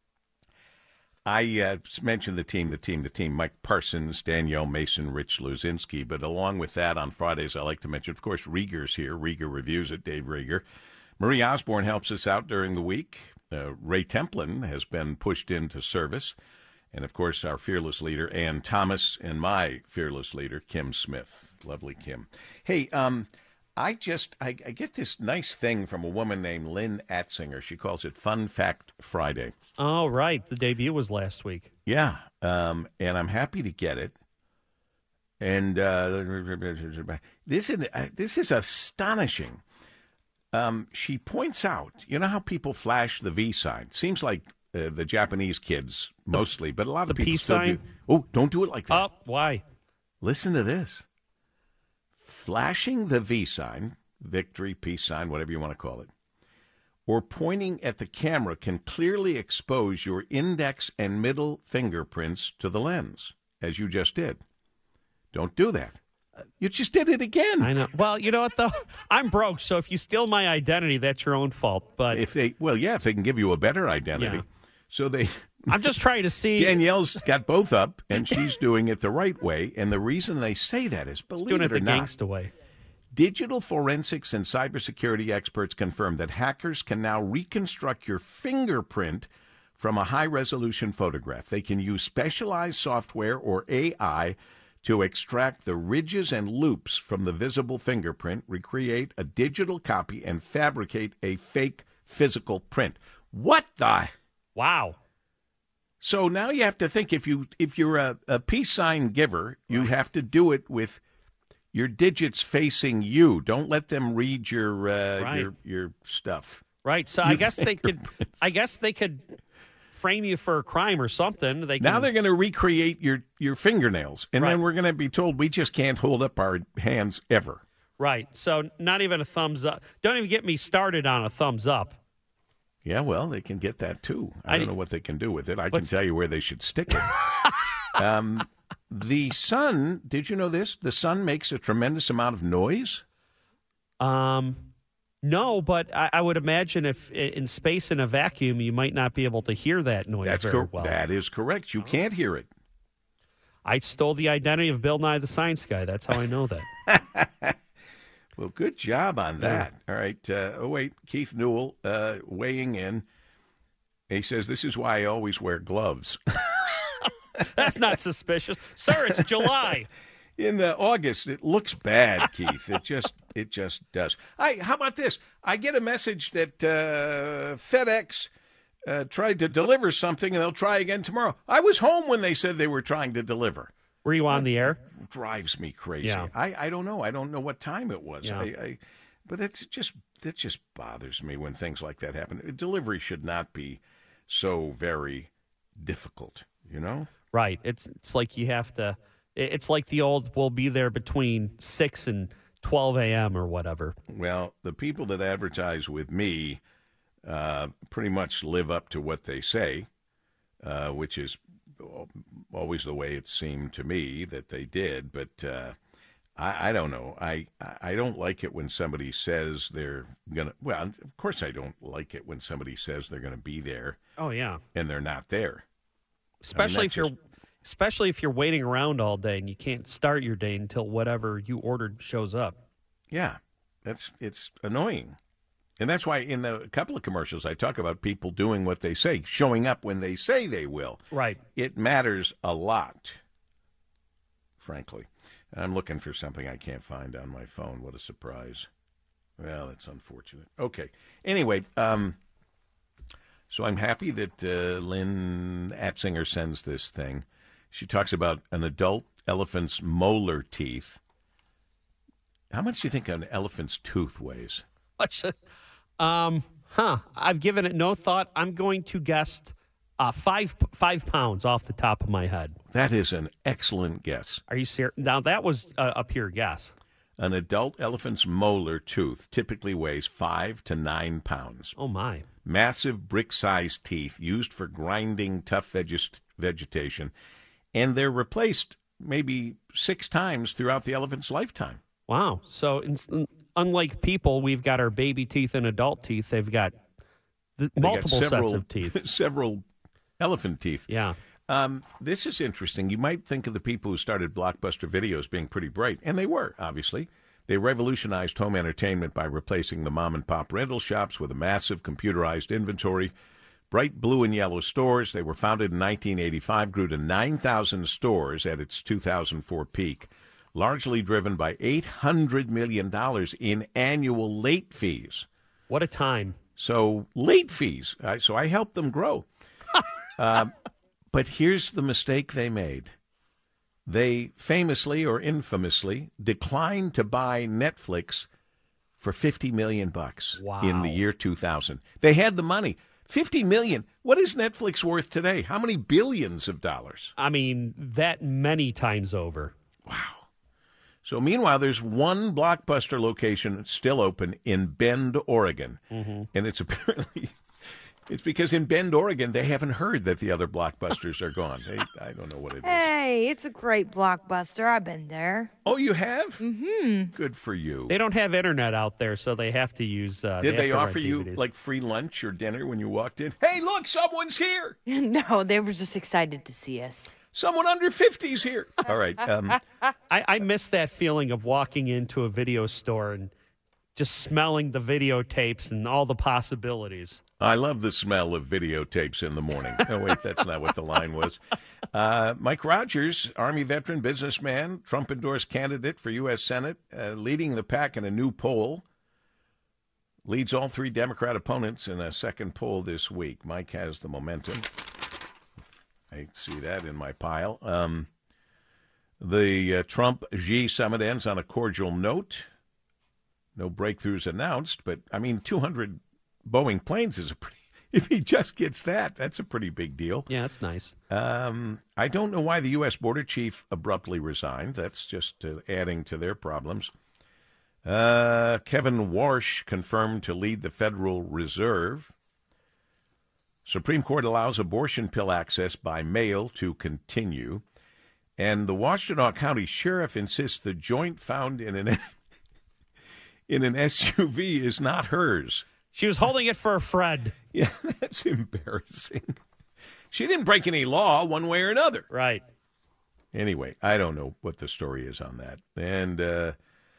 I uh, mentioned the team, the team, the team, Mike Parsons, Danielle Mason, Rich Luzinski, but along with that on Fridays I like to mention, of course, Rieger's here. Rieger reviews it, Dave Rieger. Marie Osborne helps us out during the week. Uh, Ray Templin has been pushed into service. And, of course, our fearless leader, Ann Thomas, and my fearless leader, Kim Smith. Lovely Kim. Hey, um, I just, I, I get this nice thing from a woman named Lynn Atzinger. She calls it Fun Fact Friday. Oh, right. The debut was last week. Yeah, um, and I'm happy to get it. And uh, this is, uh, this is astonishing. Um, she points out, you know how people flash the V sign? Seems like uh, the Japanese kids mostly, but a lot of the people peace still sign? do. Oh, don't do it like that. Oh, why? Listen to this. Flashing the V sign, victory, peace sign, whatever you want to call it, or pointing at the camera can clearly expose your index and middle fingerprints to the lens, as you just did. Don't do that. You just did it again. I know. Well, you know what, though? I'm broke, so if you steal my identity, that's your own fault. But if they, well, yeah, if they can give you a better identity. Yeah. So they... I'm just trying to see. Danielle's got both up, and she's doing it the right way. And the reason they say that is, believe doing it it or the not, gangsta way. digital forensics and cybersecurity experts confirm that hackers can now reconstruct your fingerprint from a high-resolution photograph. They can use specialized software or A I to extract the ridges and loops from the visible fingerprint, recreate a digital copy, and fabricate a fake physical print. What the? Wow. So now you have to think, if you if you're a, a peace sign giver, you have to do it with your digits facing you. Don't let them read your uh, Right. your your stuff. Right. So I guess they could. I guess they could frame you for a crime or something. They can, Now they're going to recreate your, your fingernails, and Right. then we're going to be told we just can't hold up our hands ever. right. So not even a thumbs up. Don't even get me started on a thumbs up. Yeah, well, they can get that too. I, I don't d- know what they can do with it. I can What's- tell you where they should stick it. um, the sun, did you know this? The sun makes a tremendous amount of noise. Um, no, but I, I would imagine if i- in space in a vacuum, you might not be able to hear that noise That's very cor- well. That is correct. You can't hear it. I stole the identity of Bill Nye the Science Guy. That's how I know that. Well, good job on that. All right. Uh, oh, wait. Keith Newell uh, weighing in. He says, this is why I always wear gloves. That's not suspicious, sir. It's July. In uh, August, it looks bad, Keith. It just it just does. I, how about this? I get a message that uh, FedEx uh, tried to deliver something, and they'll try again tomorrow. I was home when they said they were trying to deliver. Were you on the air? Drives me crazy. Yeah. I, I don't know. I don't know what time it was. Yeah. I, I, but it just it just bothers me when things like that happen. Delivery should not be so very difficult, you know? Right. It's it's like you have to. it- It's like the old. We'll be there between six and twelve a.m. or whatever. Well, the people that advertise with me uh, pretty much live up to what they say, uh, which is always the way it seemed to me that they did. But uh, I, I don't know. I, I don't like it when somebody says they're going to. Well, of course I don't like it when somebody says they're going to be there Oh yeah. and they're not there. Especially that's if you're. just- Especially if you're waiting around all day and you can't start your day until whatever you ordered shows up. Yeah, that's it's annoying. And that's why in the, a couple of commercials I talk about people doing what they say, showing up when they say they will. Right. It matters a lot, frankly. I'm looking for something I can't find on my phone. What a surprise. Well, that's unfortunate. Okay. Anyway, um, so I'm happy that uh, Lynn Atzinger sends this thing. She talks about an adult elephant's molar teeth. How much do you think an elephant's tooth weighs? What's it? Um, huh. I've given it no thought. I'm going to guess uh, five five pounds off the top of my head. That is an excellent guess. Are you serious? Now that was a, a pure guess. An adult elephant's molar tooth typically weighs five to nine pounds. Oh my! Massive brick-sized teeth used for grinding tough veget- vegetation, and they're replaced maybe six times throughout the elephant's lifetime. Wow. So in, unlike people, we've got our baby teeth and adult teeth. They've got the, They got multiple several- sets of teeth. several elephant teeth. Yeah. Um, this is interesting. You might think of the people who started Blockbuster Videos being pretty bright, and they were, obviously. They revolutionized home entertainment by replacing the mom-and-pop rental shops with a massive computerized inventory. Bright blue and yellow stores. They were founded in nineteen eighty-five, grew to nine thousand stores at its two thousand four peak, largely driven by eight hundred million dollars in annual late fees. What a time. So late fees. I, so I helped them grow. um, but here's the mistake they made. They famously or infamously declined to buy Netflix for fifty million bucks Wow. in the year two thousand. They had the money. fifty million. What is Netflix worth today? How many billions of dollars? I mean, that many times over. So meanwhile, there's one Blockbuster location still open in Bend, Oregon. Mm-hmm. And it's apparently, it's because in Bend, Oregon, they haven't heard that the other Blockbusters are gone. They, I don't know what it is. Hey, it's a great Blockbuster. I've been there. Oh, you have? Mm-hmm. Good for you. They don't have internet out there, so they have to use. Uh, Did they, they have to offer rent you D V Ds. like free lunch or dinner when you walked in? Hey, look, someone's here. No, they were just excited to see us. Someone under fifty's here. All right. Um, I, I miss that feeling of walking into a video store and just smelling the videotapes and all the possibilities. I love the smell of videotapes in the morning. Oh, wait, that's not what the line was. Uh, Mike Rogers, Army veteran, businessman, Trump-endorsed candidate for U S Senate, uh, leading the pack in a new poll. Leads all three Democrat opponents in a second poll this week. Mike has the momentum. I see that in my pile. Um, the uh, Trump-Xi summit ends on a cordial note. No breakthroughs announced, but, I mean, two hundred Boeing planes is a pretty, if he just gets that, that's a pretty big deal. Yeah, that's nice. Um, I don't know why the U S border chief abruptly resigned. That's just uh, adding to their problems. Uh, Kevin Warsh confirmed to lead the Federal Reserve. Supreme Court allows abortion pill access by mail to continue. And the Washtenaw County Sheriff insists the joint found in an in an S U V is not hers. She was holding it for a friend. Yeah, that's embarrassing. She didn't break any law one way or another. Right. Anyway, I don't know what the story is on that. And uh,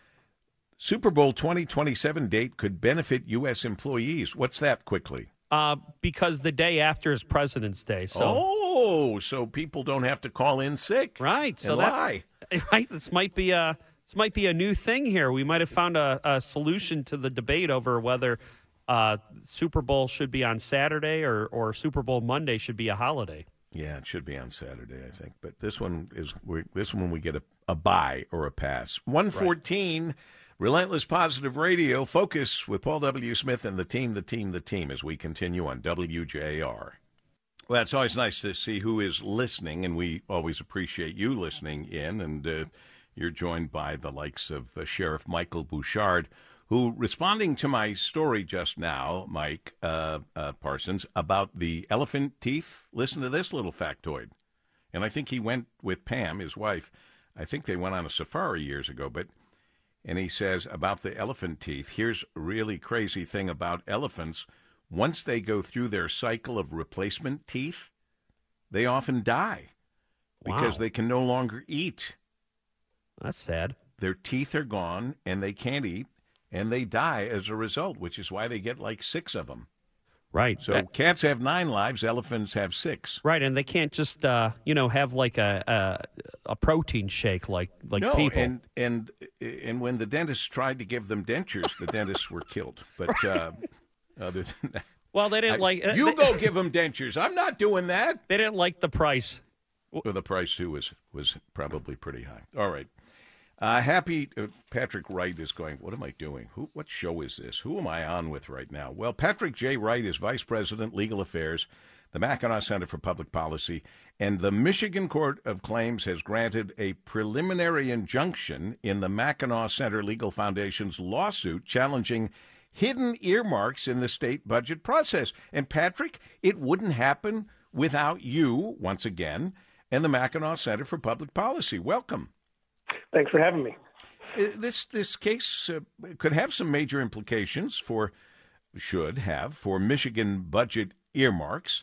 Super Bowl twenty twenty-seven date could benefit U S employees. What's that, quickly? Uh, because the day after is President's Day. So. Oh, so people don't have to call in sick. Right. And so lie. That, right. This might be a this might be a new thing here. We might have found a, a solution to the debate over whether uh, Super Bowl should be on Saturday or, or Super Bowl Monday should be a holiday. Yeah, it should be on Saturday, I think. But this one is we, this one we get a, a bye or a pass. one fourteen. Right. Relentless Positive Radio, Focus with Paul W. Smith and the team, the team, the team, as we continue on W J R. Well, it's always nice to see who is listening, and we always appreciate you listening in. And uh, you're joined by the likes of uh, Sheriff Michael Bouchard, who, responding to my story just now, Mike uh, uh, Parsons, about the elephant teeth, listen to this little factoid. And I think he went with Pam, his wife. I think they went on a safari years ago, but... And he says about the elephant teeth, here's a really crazy thing about elephants. Once they go through their cycle of replacement teeth, they often die because Wow. they can no longer eat. That's sad. Their teeth are gone and they can't eat and they die as a result, which is why they get like six of them. Right. So That- cats have nine lives, elephants have six. right, and they can't just uh, you know have like a, a a protein shake like like no, people. and and and when the dentist tried to give them dentures, the dentists were killed. But uh, other than that, well, they didn't I- like you they, go give them dentures. I'm not doing that. They didn't like the price. Well, the price too was was probably pretty high. All right. Uh, happy uh, Patrick Wright is going, what am I doing? Who? What show is this? Who am I on with right now? Well, Patrick J. Wright is Vice President, Legal Affairs, the Mackinac Center for Public Policy, and the Michigan Court of Claims has granted a preliminary injunction in the Mackinac Center Legal Foundation's lawsuit challenging hidden earmarks in the state budget process. And, Patrick, it wouldn't happen without you, once again, and the Mackinac Center for Public Policy. Welcome. Thanks for having me. Uh, This this case uh, could have some major implications for, should have, for Michigan budget earmarks.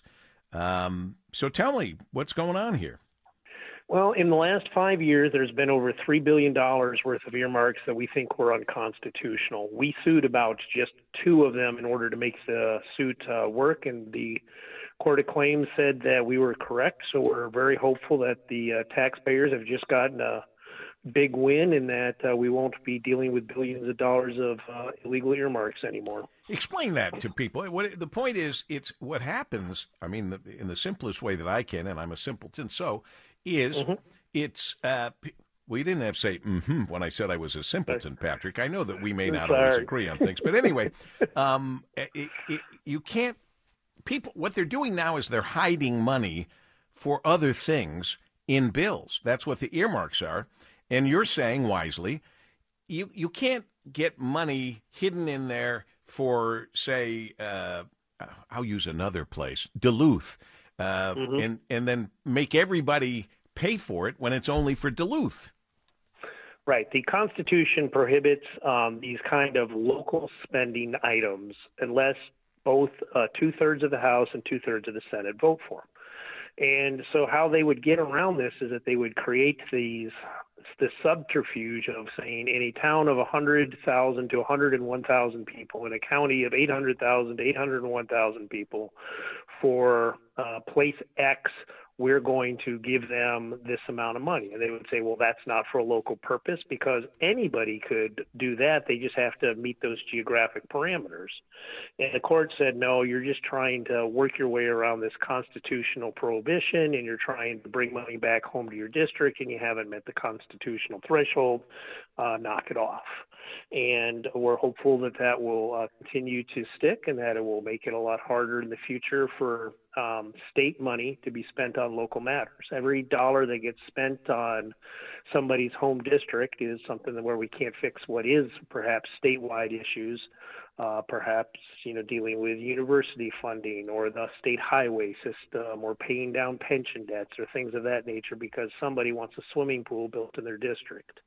Um, so tell me, what's going on here? Well, in the last five years, there's been over three billion dollars worth of earmarks that we think were unconstitutional. We sued about just two of them in order to make the suit uh, work, and the Court of Claims said that we were correct. So we're very hopeful that the uh, taxpayers have just gotten a big win and that uh, we won't be dealing with billions of dollars of uh, illegal earmarks anymore. Explain that to people. What the point is, it's what happens. I mean, the, in the simplest way that I can, and I'm a simpleton, so is Mm-hmm. it's. Uh, p- we didn't have to say mm-hmm when I said I was a simpleton, Patrick. I know that we may I'm not always sorry. agree on things, but anyway, um, it, it, you can't. People, what they're doing now is they're hiding money for other things in bills. That's what the earmarks are. And you're saying wisely, you you can't get money hidden in there for, say, uh, I'll use another place, Duluth, uh, mm-hmm. and and then make everybody pay for it when it's only for Duluth. Right. The Constitution prohibits um, these kind of local spending items unless both uh, two-thirds of the House and two-thirds of the Senate vote for them. And so how they would get around this is that they would create these the subterfuge of saying in a town of one hundred thousand to one hundred one thousand people, in a county of eight hundred thousand to eight hundred one thousand people, for uh, place X, we're going to give them this amount of money. And they would say, well, that's not for a local purpose, because anybody could do that. They just have to meet those geographic parameters. And the court said, no, you're just trying to work your way around this constitutional prohibition, and you're trying to bring money back home to your district, and you haven't met the constitutional threshold. Uh, knock it off. And we're hopeful that that will uh, continue to stick, and that it will make it a lot harder in the future for um, state money to be spent on local matters. Every dollar that gets spent on somebody's home district is something that where we can't fix what is perhaps statewide issues, uh, perhaps you know dealing with university funding or the state highway system or paying down pension debts or things of that nature because somebody wants a swimming pool built in their district.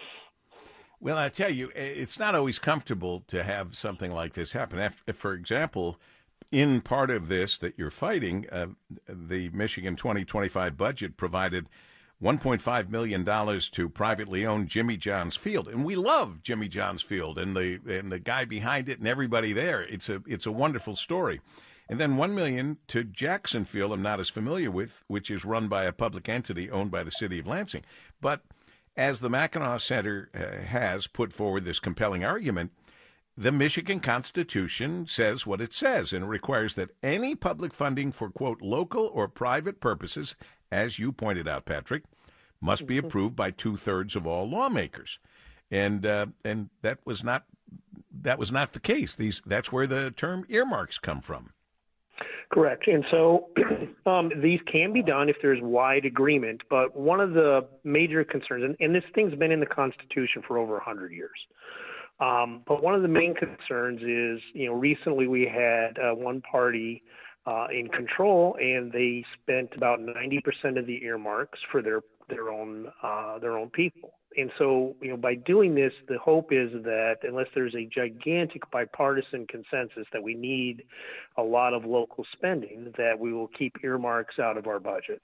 Well, I tell you, it's not always comfortable to have something like this happen. For example, in part of this that you're fighting, uh, the Michigan twenty twenty-five budget provided one point five million dollars to privately owned Jimmy John's Field. And we love Jimmy John's Field and the and the guy behind it and everybody there. It's a it's a wonderful story. And then one million dollars to Jackson Field, I'm not as familiar with, which is run by a public entity owned by the city of Lansing. But as the Mackinac Center uh, has put forward this compelling argument, the Michigan Constitution says what it says, and it requires that any public funding for, quote, local or private purposes, as you pointed out, Patrick, must be approved by two-thirds of all lawmakers. And uh, and that was not that was not the case. These that's where the term earmarks come from. Correct. And so um, these can be done if there's wide agreement. But one of the major concerns, and, and this thing's been in the Constitution for over one hundred years, um, but one of the main concerns is, you know, recently we had uh, one party uh, in control, and they spent about ninety percent of the earmarks for their their own uh, their own people. And so, you know, by doing this, the hope is that unless there's a gigantic bipartisan consensus that we need a lot of local spending, that we will keep earmarks out of our budget.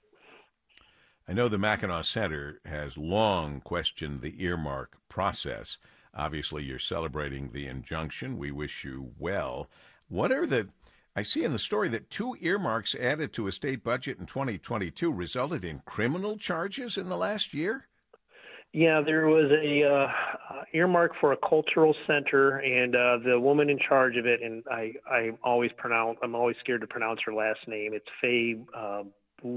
I know the Mackinac Center has long questioned the earmark process. Obviously, you're celebrating the injunction. We wish you well. What are the I see in the story that two earmarks added to a state budget in twenty twenty-two resulted in criminal charges in the last year? Yeah, there was a uh, earmark for a cultural center, and uh, the woman in charge of it, and I, I always pronounce, I'm always scared to pronounce her last name. It's Faye uh,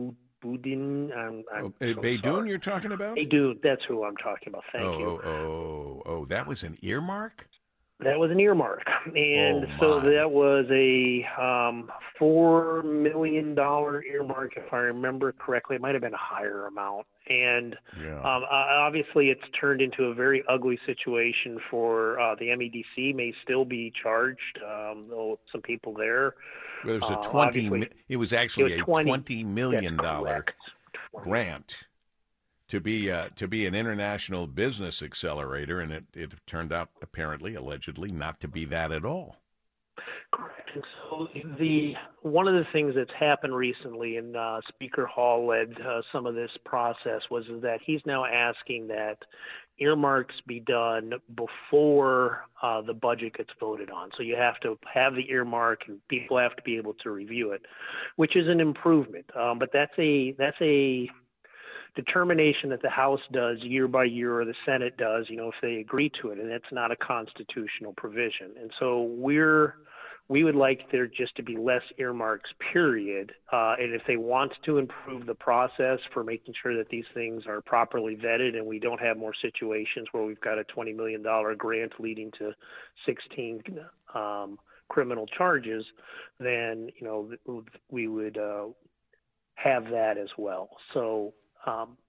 Boudin. I'm, I'm oh, so Baydoun you're talking about? Baydoun, that's who I'm talking about. Thank oh, you. Oh, oh, oh, that was an earmark? That was an earmark, and oh so that was a um, four million dollar earmark, if I remember correctly. It might have been a higher amount, and yeah. um, obviously, it's turned into a very ugly situation for uh, the M E D C. May still be charged. Um, some people there. Well, it was a uh, twenty. It was actually it was a twenty million dollar correct. grant to be uh, to be an international business accelerator, and it, it turned out apparently, allegedly, not to be that at all. Correct. And so the one of the things that's happened recently, and uh, Speaker Hall led uh, some of this process, was that he's now asking that earmarks be done before uh, the budget gets voted on. So you have to have the earmark, and people have to be able to review it, which is an improvement. Um, but that's a that's a determination that the House does year by year, or the Senate does, you know, if they agree to it, and it's not a constitutional provision. And so we're we would like there just to be less earmarks, period. Uh, and if they want to improve the process for making sure that these things are properly vetted and we don't have more situations where we've got a twenty million dollars grant leading to sixteen um, criminal charges, then, you know, we would uh, have that as well. So Um,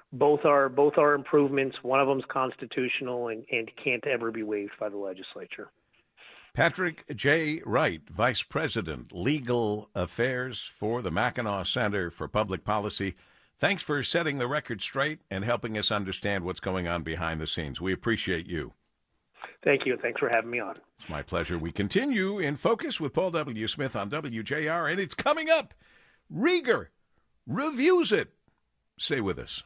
both are both are improvements. One of them's constitutional and, and can't ever be waived by the legislature. Patrick J. Wright, Vice President, Legal Affairs for the Mackinac Center for Public Policy. Thanks for setting the record straight and helping us understand what's going on behind the scenes. We appreciate you. Thank you. Thanks for having me on. It's my pleasure. We continue in Focus with Paul W. Smith on W J R, and it's coming up. Rieger reviews it. Stay with us.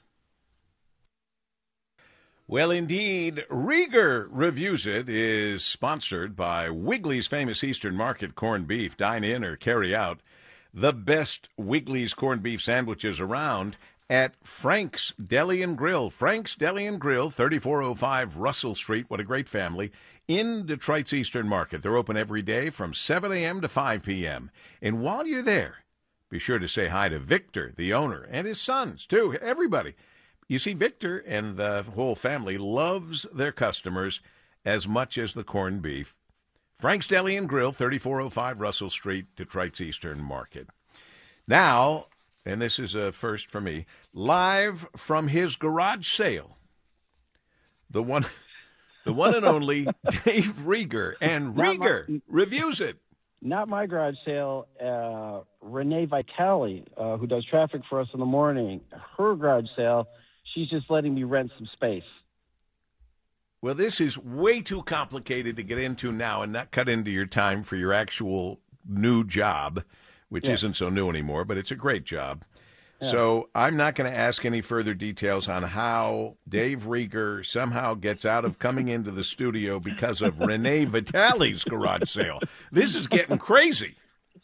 Well, indeed, Rieger Reviews It is sponsored by Wigley's Famous Eastern Market Corned Beef. Dine in or carry out the best Wigley's corned beef sandwiches around at Frank's Deli and Grill. Frank's Deli and Grill, thirty-four oh five Russell Street. What a great family. In Detroit's Eastern Market. They're open every day from seven a.m. to five p.m. And while you're there, be sure to say hi to Victor, the owner, and his sons, too. Everybody. You see, Victor and the whole family loves their customers as much as the corned beef. Frank's Deli and Grill, thirty-four oh five Russell Street, Detroit's Eastern Market. Now, and this is a first for me, live from his garage sale, the one, the one and only Dave Rieger, and Rieger my, Reviews It. Not my garage sale. Uh, Renee Vitale, uh, who does traffic for us in the morning, her garage sale. She's just letting me rent some space. Well, this is way too complicated to get into now and not cut into your time for your actual new job, which yeah. isn't so new anymore, but it's a great job. Yeah. So I'm not going to ask any further details on how Dave Rieger somehow gets out of coming into the studio because of Renee Vitale's garage sale. This is getting crazy.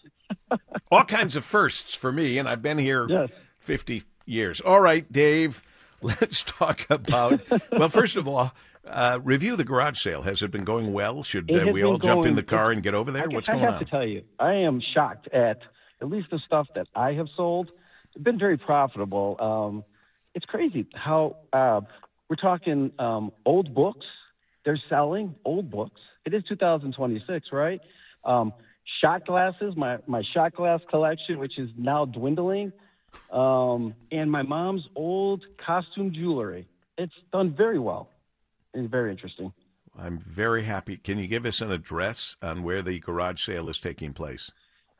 All kinds of firsts for me, and I've been here yes. fifty years. All right, Dave. Let's talk about, well, first of all, uh, review the garage sale. Has it been going well? Should uh, we all going, jump in the car and get over there? I, What's I going on? I have to tell you, I am shocked at at least the stuff that I have sold. It's been very profitable. Um, it's crazy how uh, we're talking um, old books. They're selling old books. It is two thousand twenty-six, right? Um, shot glasses, my, my shot glass collection, which is now dwindling. Um, and my mom's old costume jewelry. It's done very well. It's very interesting. I'm very happy. Can you give us an address on where the garage sale is taking place?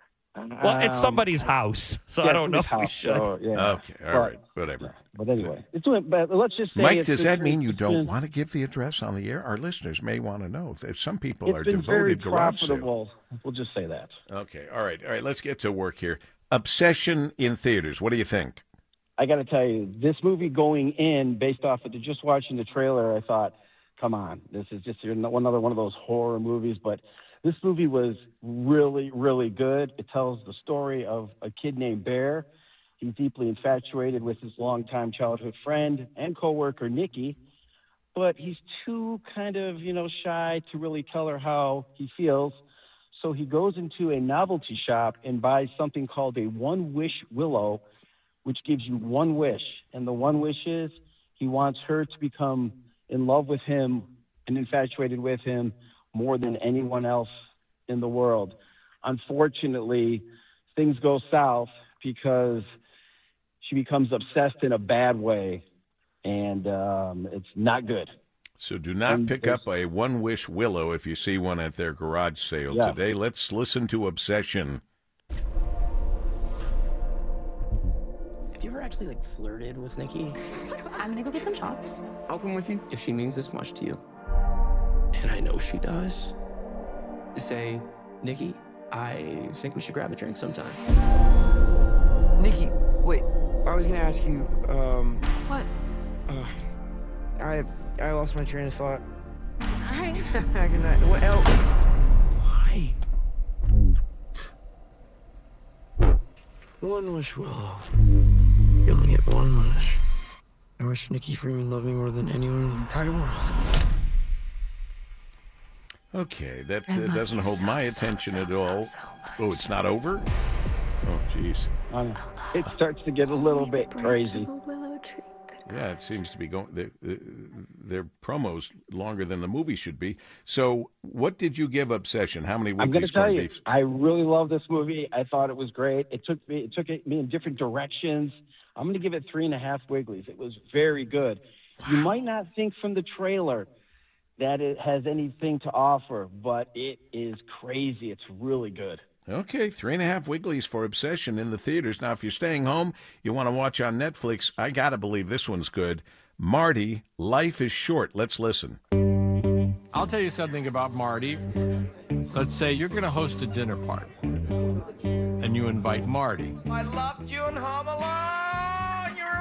Well, um, it's somebody's house, so yeah, I don't know if house, we should. So, yeah. Okay, all but, right, whatever. Yeah, but anyway, it's doing. But let's just say, Mike, does that very, mean you don't been, want to give the address on the air? Our listeners may want to know if some people it's are been very devoted garage profitable. sale. We'll just say that. Okay, all right, all right. Let's get to work here. Obsession in theaters. What do you think? I got to tell you, this movie going in, based off of the, just watching the trailer, I thought, come on, this is just another one of those horror movies. But this movie was really, really good. It tells the story of a kid named Bear. He's deeply infatuated with his longtime childhood friend and coworker, Nikki, but he's too kind of, you know, shy to really tell her how he feels. So he goes into a novelty shop and buys something called a one-wish willow, which gives you one wish. And the one wish is he wants her to become in love with him and infatuated with him more than anyone else in the world. Unfortunately, things go south because she becomes obsessed in a bad way, and um, it's not good. So do not and pick up a one-wish willow if you see one at their garage sale yeah. today. Let's listen to Obsession. Have you ever actually, like, flirted with Nikki? I'm gonna go get some shots. I'll come with you if she means this much to you. And I know she does. To say, Nikki, I think we should grab a drink sometime. Nikki, wait. I was gonna ask you, um... What? Uh, I I lost my train of thought. All right. Good night. What else? Why? One wish, Willow. You only get one wish. I wish Nikki Freeman loved me more than anyone in the entire world. Okay, that uh, doesn't hold my attention at all. Oh, it's not over? Oh, jeez. Um, it starts to get a little bit crazy. Yeah, it seems to be going. Their, their promos longer than the movie should be. So, what did you give Obsession? How many I'm going to Wigley's corned tell you, beefs? I really love this movie. I thought it was great. It took me, it took me in different directions. I'm going to give it three and a half Wigglies. It was very good. Wow. You might not think from the trailer that it has anything to offer, but it is crazy. It's really good. Okay, three and a half Wigglies for Obsession in the theaters. Now, if you're staying home, you want to watch on Netflix, I got to believe this one's good. Marty, Life is Short. Let's listen. I'll tell you something about Marty. Let's say you're going to host a dinner party, and you invite Marty. I loved you in Home Alone. You're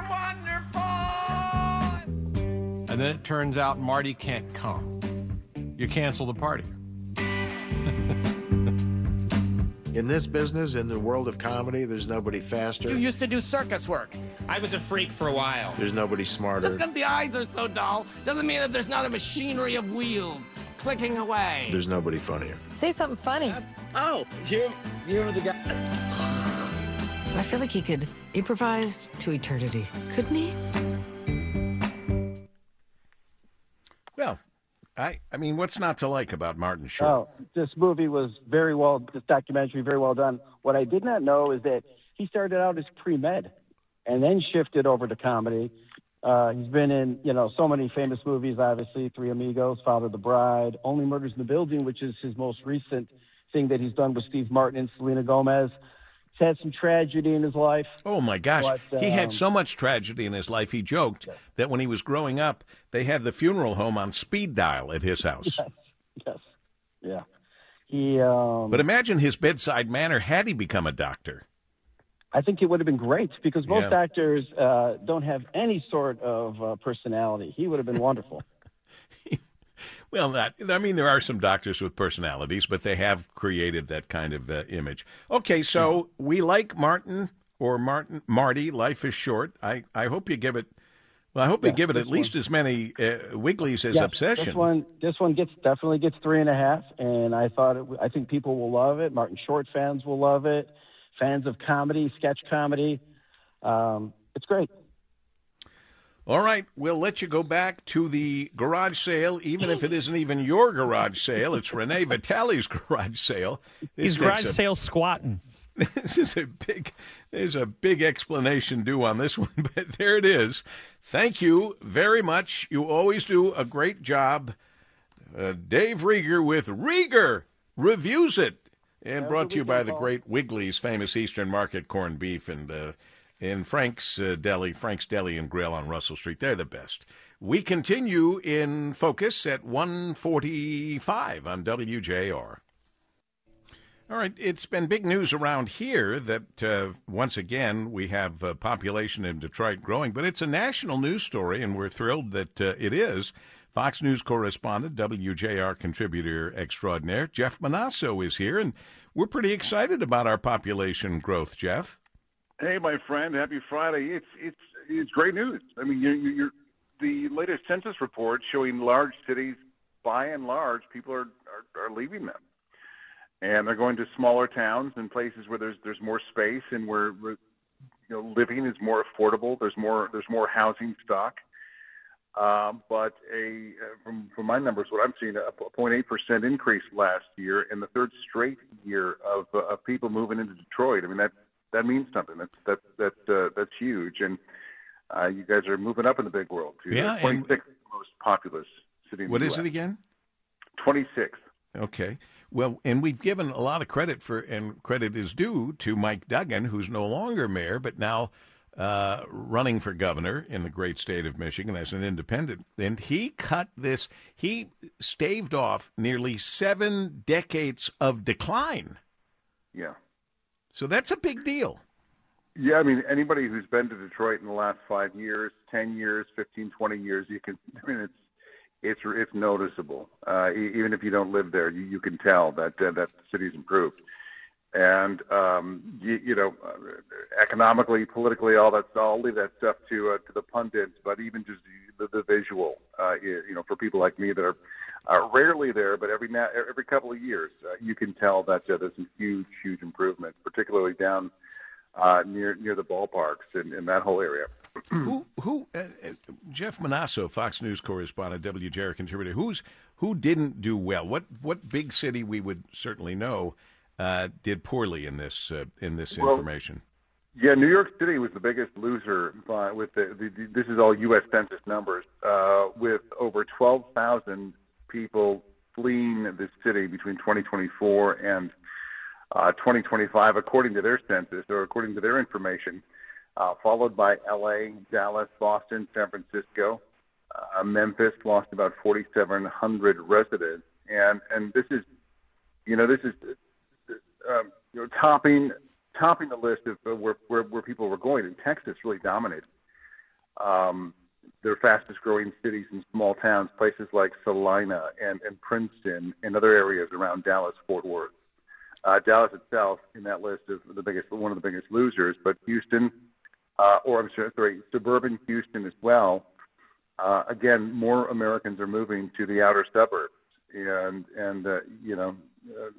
wonderful. And then it turns out Marty can't come. You cancel the party. In this business, in the world of comedy, there's nobody faster. You used to do circus work. I was a freak for a while. There's nobody smarter. Just because the eyes are so dull doesn't mean that there's not a machinery of wheels clicking away. There's nobody funnier. Say something funny. Uh, oh, you, you're the guy. I feel like he could improvise to eternity, couldn't he? Well, I, I mean, what's not to like about Martin Short? Oh, this movie was very well, this documentary, very well done. What I did not know is that he started out as pre-med and then shifted over to comedy. Uh, he's been in, you know, so many famous movies, obviously, Three Amigos, Father of the Bride, Only Murders in the Building, which is his most recent thing that he's done with Steve Martin and Selena Gomez. He's had some tragedy in his life. Oh, my gosh. But, um, he had so much tragedy in his life, he joked yeah. that when he was growing up, they had the funeral home on speed dial at his house. Yes, yes. Yeah. He. Um, but imagine his bedside manner had he become a doctor. I think it would have been great because most yeah. actors uh, don't have any sort of uh, personality. He would have been wonderful. Well, not, I mean, there are some doctors with personalities, but they have created that kind of uh, image. Okay, so mm-hmm. we like Martin or Martin Marty, Life is Short. I, I hope you give it, well, I hope yeah, you give it at one. least as many uh, Wigglies as yes, Obsession. This one, this one gets definitely gets three and a half, and I thought it, I think people will love it. Martin Short fans will love it. Fans of comedy, sketch comedy. Um, it's great. All right, we'll let you go back to the garage sale, even if it isn't even your garage sale. It's Renee Vitale's garage sale. He's garage a, sale squatting. This is a big, there's a big explanation due on this one, but there it is. Thank you very much. You always do a great job. Uh, Dave Rieger with Rieger Reviews It. And Have brought to you by the Paul. great Wiggly's famous Eastern Market corned beef and uh, in Frank's uh, Deli, Frank's Deli and Grill on Russell Street. They're the best. We continue in Focus at one forty-five on W J R. All right, it's been big news around here that uh, once again we have a population in Detroit growing, but it's a national news story, and we're thrilled that uh, it is. Fox News correspondent, W J R contributor extraordinaire, Jeff Monasso is here, and we're pretty excited about our population growth, Jeff. Hey, my friend, happy Friday. It's it's it's great news. I mean, you're, you're, the latest census report showing large cities, by and large, people are, are, are leaving them. And they're going to smaller towns and places where there's there's more space and where, where you know living is more affordable. There's more there's more housing stock. Um, but a uh, from from my numbers, what I'm seeing, a zero point eight percent increase last year, and the third straight year of uh, of people moving into Detroit. I mean that that means something. That's that that uh, that's huge, and uh, you guys are moving up in the big world too. Yeah, twenty-sixth most populous city in what the U S. Is it again? twenty-sixth. Okay. Well, and we've given a lot of credit for, and credit is due to Mike Duggan, who's no longer mayor, but now uh, running for governor in the great state of Michigan as an independent. And he cut this, he staved off nearly seven decades of decline. Yeah. So that's a big deal. Yeah, I mean, anybody who's been to Detroit in the last five years, ten years, fifteen, twenty years, you can, I mean, it's, It's it's noticeable. Uh, even if you don't live there, you, you can tell that uh, that the city's improved. And um, you, you know, uh, economically, politically, all that. I'll leave that stuff to uh, to the pundits. But even just the, the visual, uh, you, you know, for people like me that are uh, rarely there, but every now, every couple of years, uh, you can tell that uh, there's some huge, huge improvements, particularly down uh, near near the ballparks and in that whole area. who who uh, uh, Jeff Monasso, Fox News correspondent, W J R contributor, who's who didn't do well? What what big city we would certainly know uh, did poorly in this uh, in this well, information? Yeah, New York City was the biggest loser by, with the, the, the this is all U S Census numbers, uh, with over twelve thousand people fleeing the city between twenty twenty-four and uh, twenty twenty-five, according to their census or according to their information, uh, followed by L A, Dallas, Boston, San Francisco. Uh, Memphis lost about forty-seven hundred residents, and and this is, you know, this is um, you know topping topping the list of uh, where, where where people were going. And Texas really dominated. Um, their fastest growing cities and small towns, places like Salina and, and Princeton and other areas around Dallas, Fort Worth. Uh, Dallas itself in that list is the biggest, one of the biggest losers, but Houston, uh, or I'm sorry, sorry, suburban Houston as well. Uh, again, more Americans are moving to the outer suburbs, and and uh, you know, uh,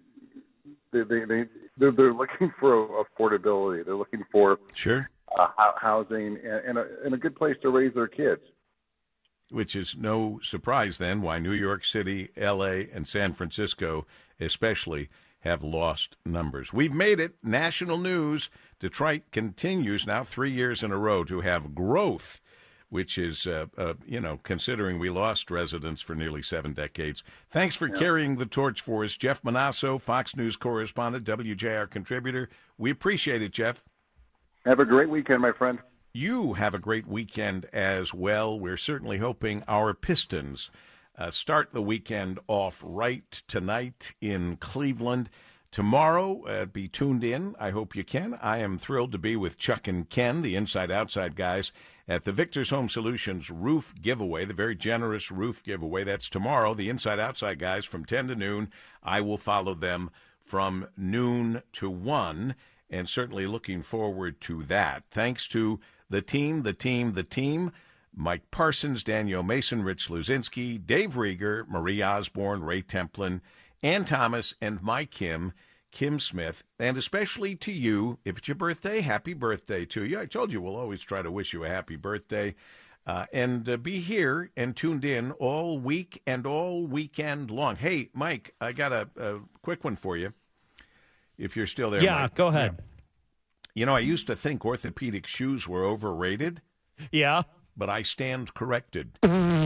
they they they they're, they're looking for affordability. They're looking for sure uh, housing and, and, a, and a good place to raise their kids. Which is no surprise then why New York City, L A, and San Francisco especially have lost numbers. We've made it national news. Detroit continues now three years in a row to have growth, which is, uh, uh, you know, considering we lost residents for nearly seven decades. Thanks for yeah. carrying the torch for us, Jeff Monasso, Fox News correspondent, W J R contributor. We appreciate it, Jeff. Have a great weekend, my friend. You have a great weekend as well. We're certainly hoping our Pistons uh, start the weekend off right tonight in Cleveland. Tomorrow, uh, be tuned in. I hope you can. I am thrilled to be with Chuck and Ken, the Inside Outside guys, at the Victor's Home Solutions roof giveaway, the very generous roof giveaway. That's tomorrow. The Inside Outside guys from ten to noon. I will follow them from noon to one, and certainly looking forward to that. Thanks to the team, the team, the team. Mike Parsons, Danielle Mason, Rich Luzinski, Dave Rieger, Marie Osborne, Ray Templin, Ann Thomas, and my Kim, Kim Smith, and especially to you, if it's your birthday, happy birthday to you. I told you we'll always try to wish you a happy birthday. Uh, and uh, be here and tuned in all week and all weekend long. Hey, Mike, I got a, a quick one for you, if you're still there. Yeah, Mike. Go ahead. Yeah. You know, I used to think orthopedic shoes were overrated. Yeah. But I stand corrected.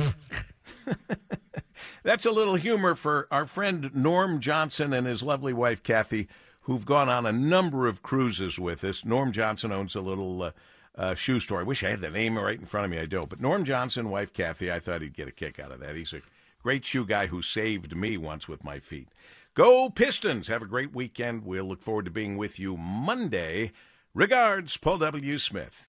That's a little humor for our friend Norm Johnson and his lovely wife, Kathy, who've gone on a number of cruises with us. Norm Johnson owns a little uh, uh, shoe store. I wish I had the name right in front of me. I don't. But Norm Johnson, wife, Kathy, I thought he'd get a kick out of that. He's a great shoe guy who saved me once with my feet. Go Pistons. Have a great weekend. We'll look forward to being with you Monday. Regards, Paul W. Smith.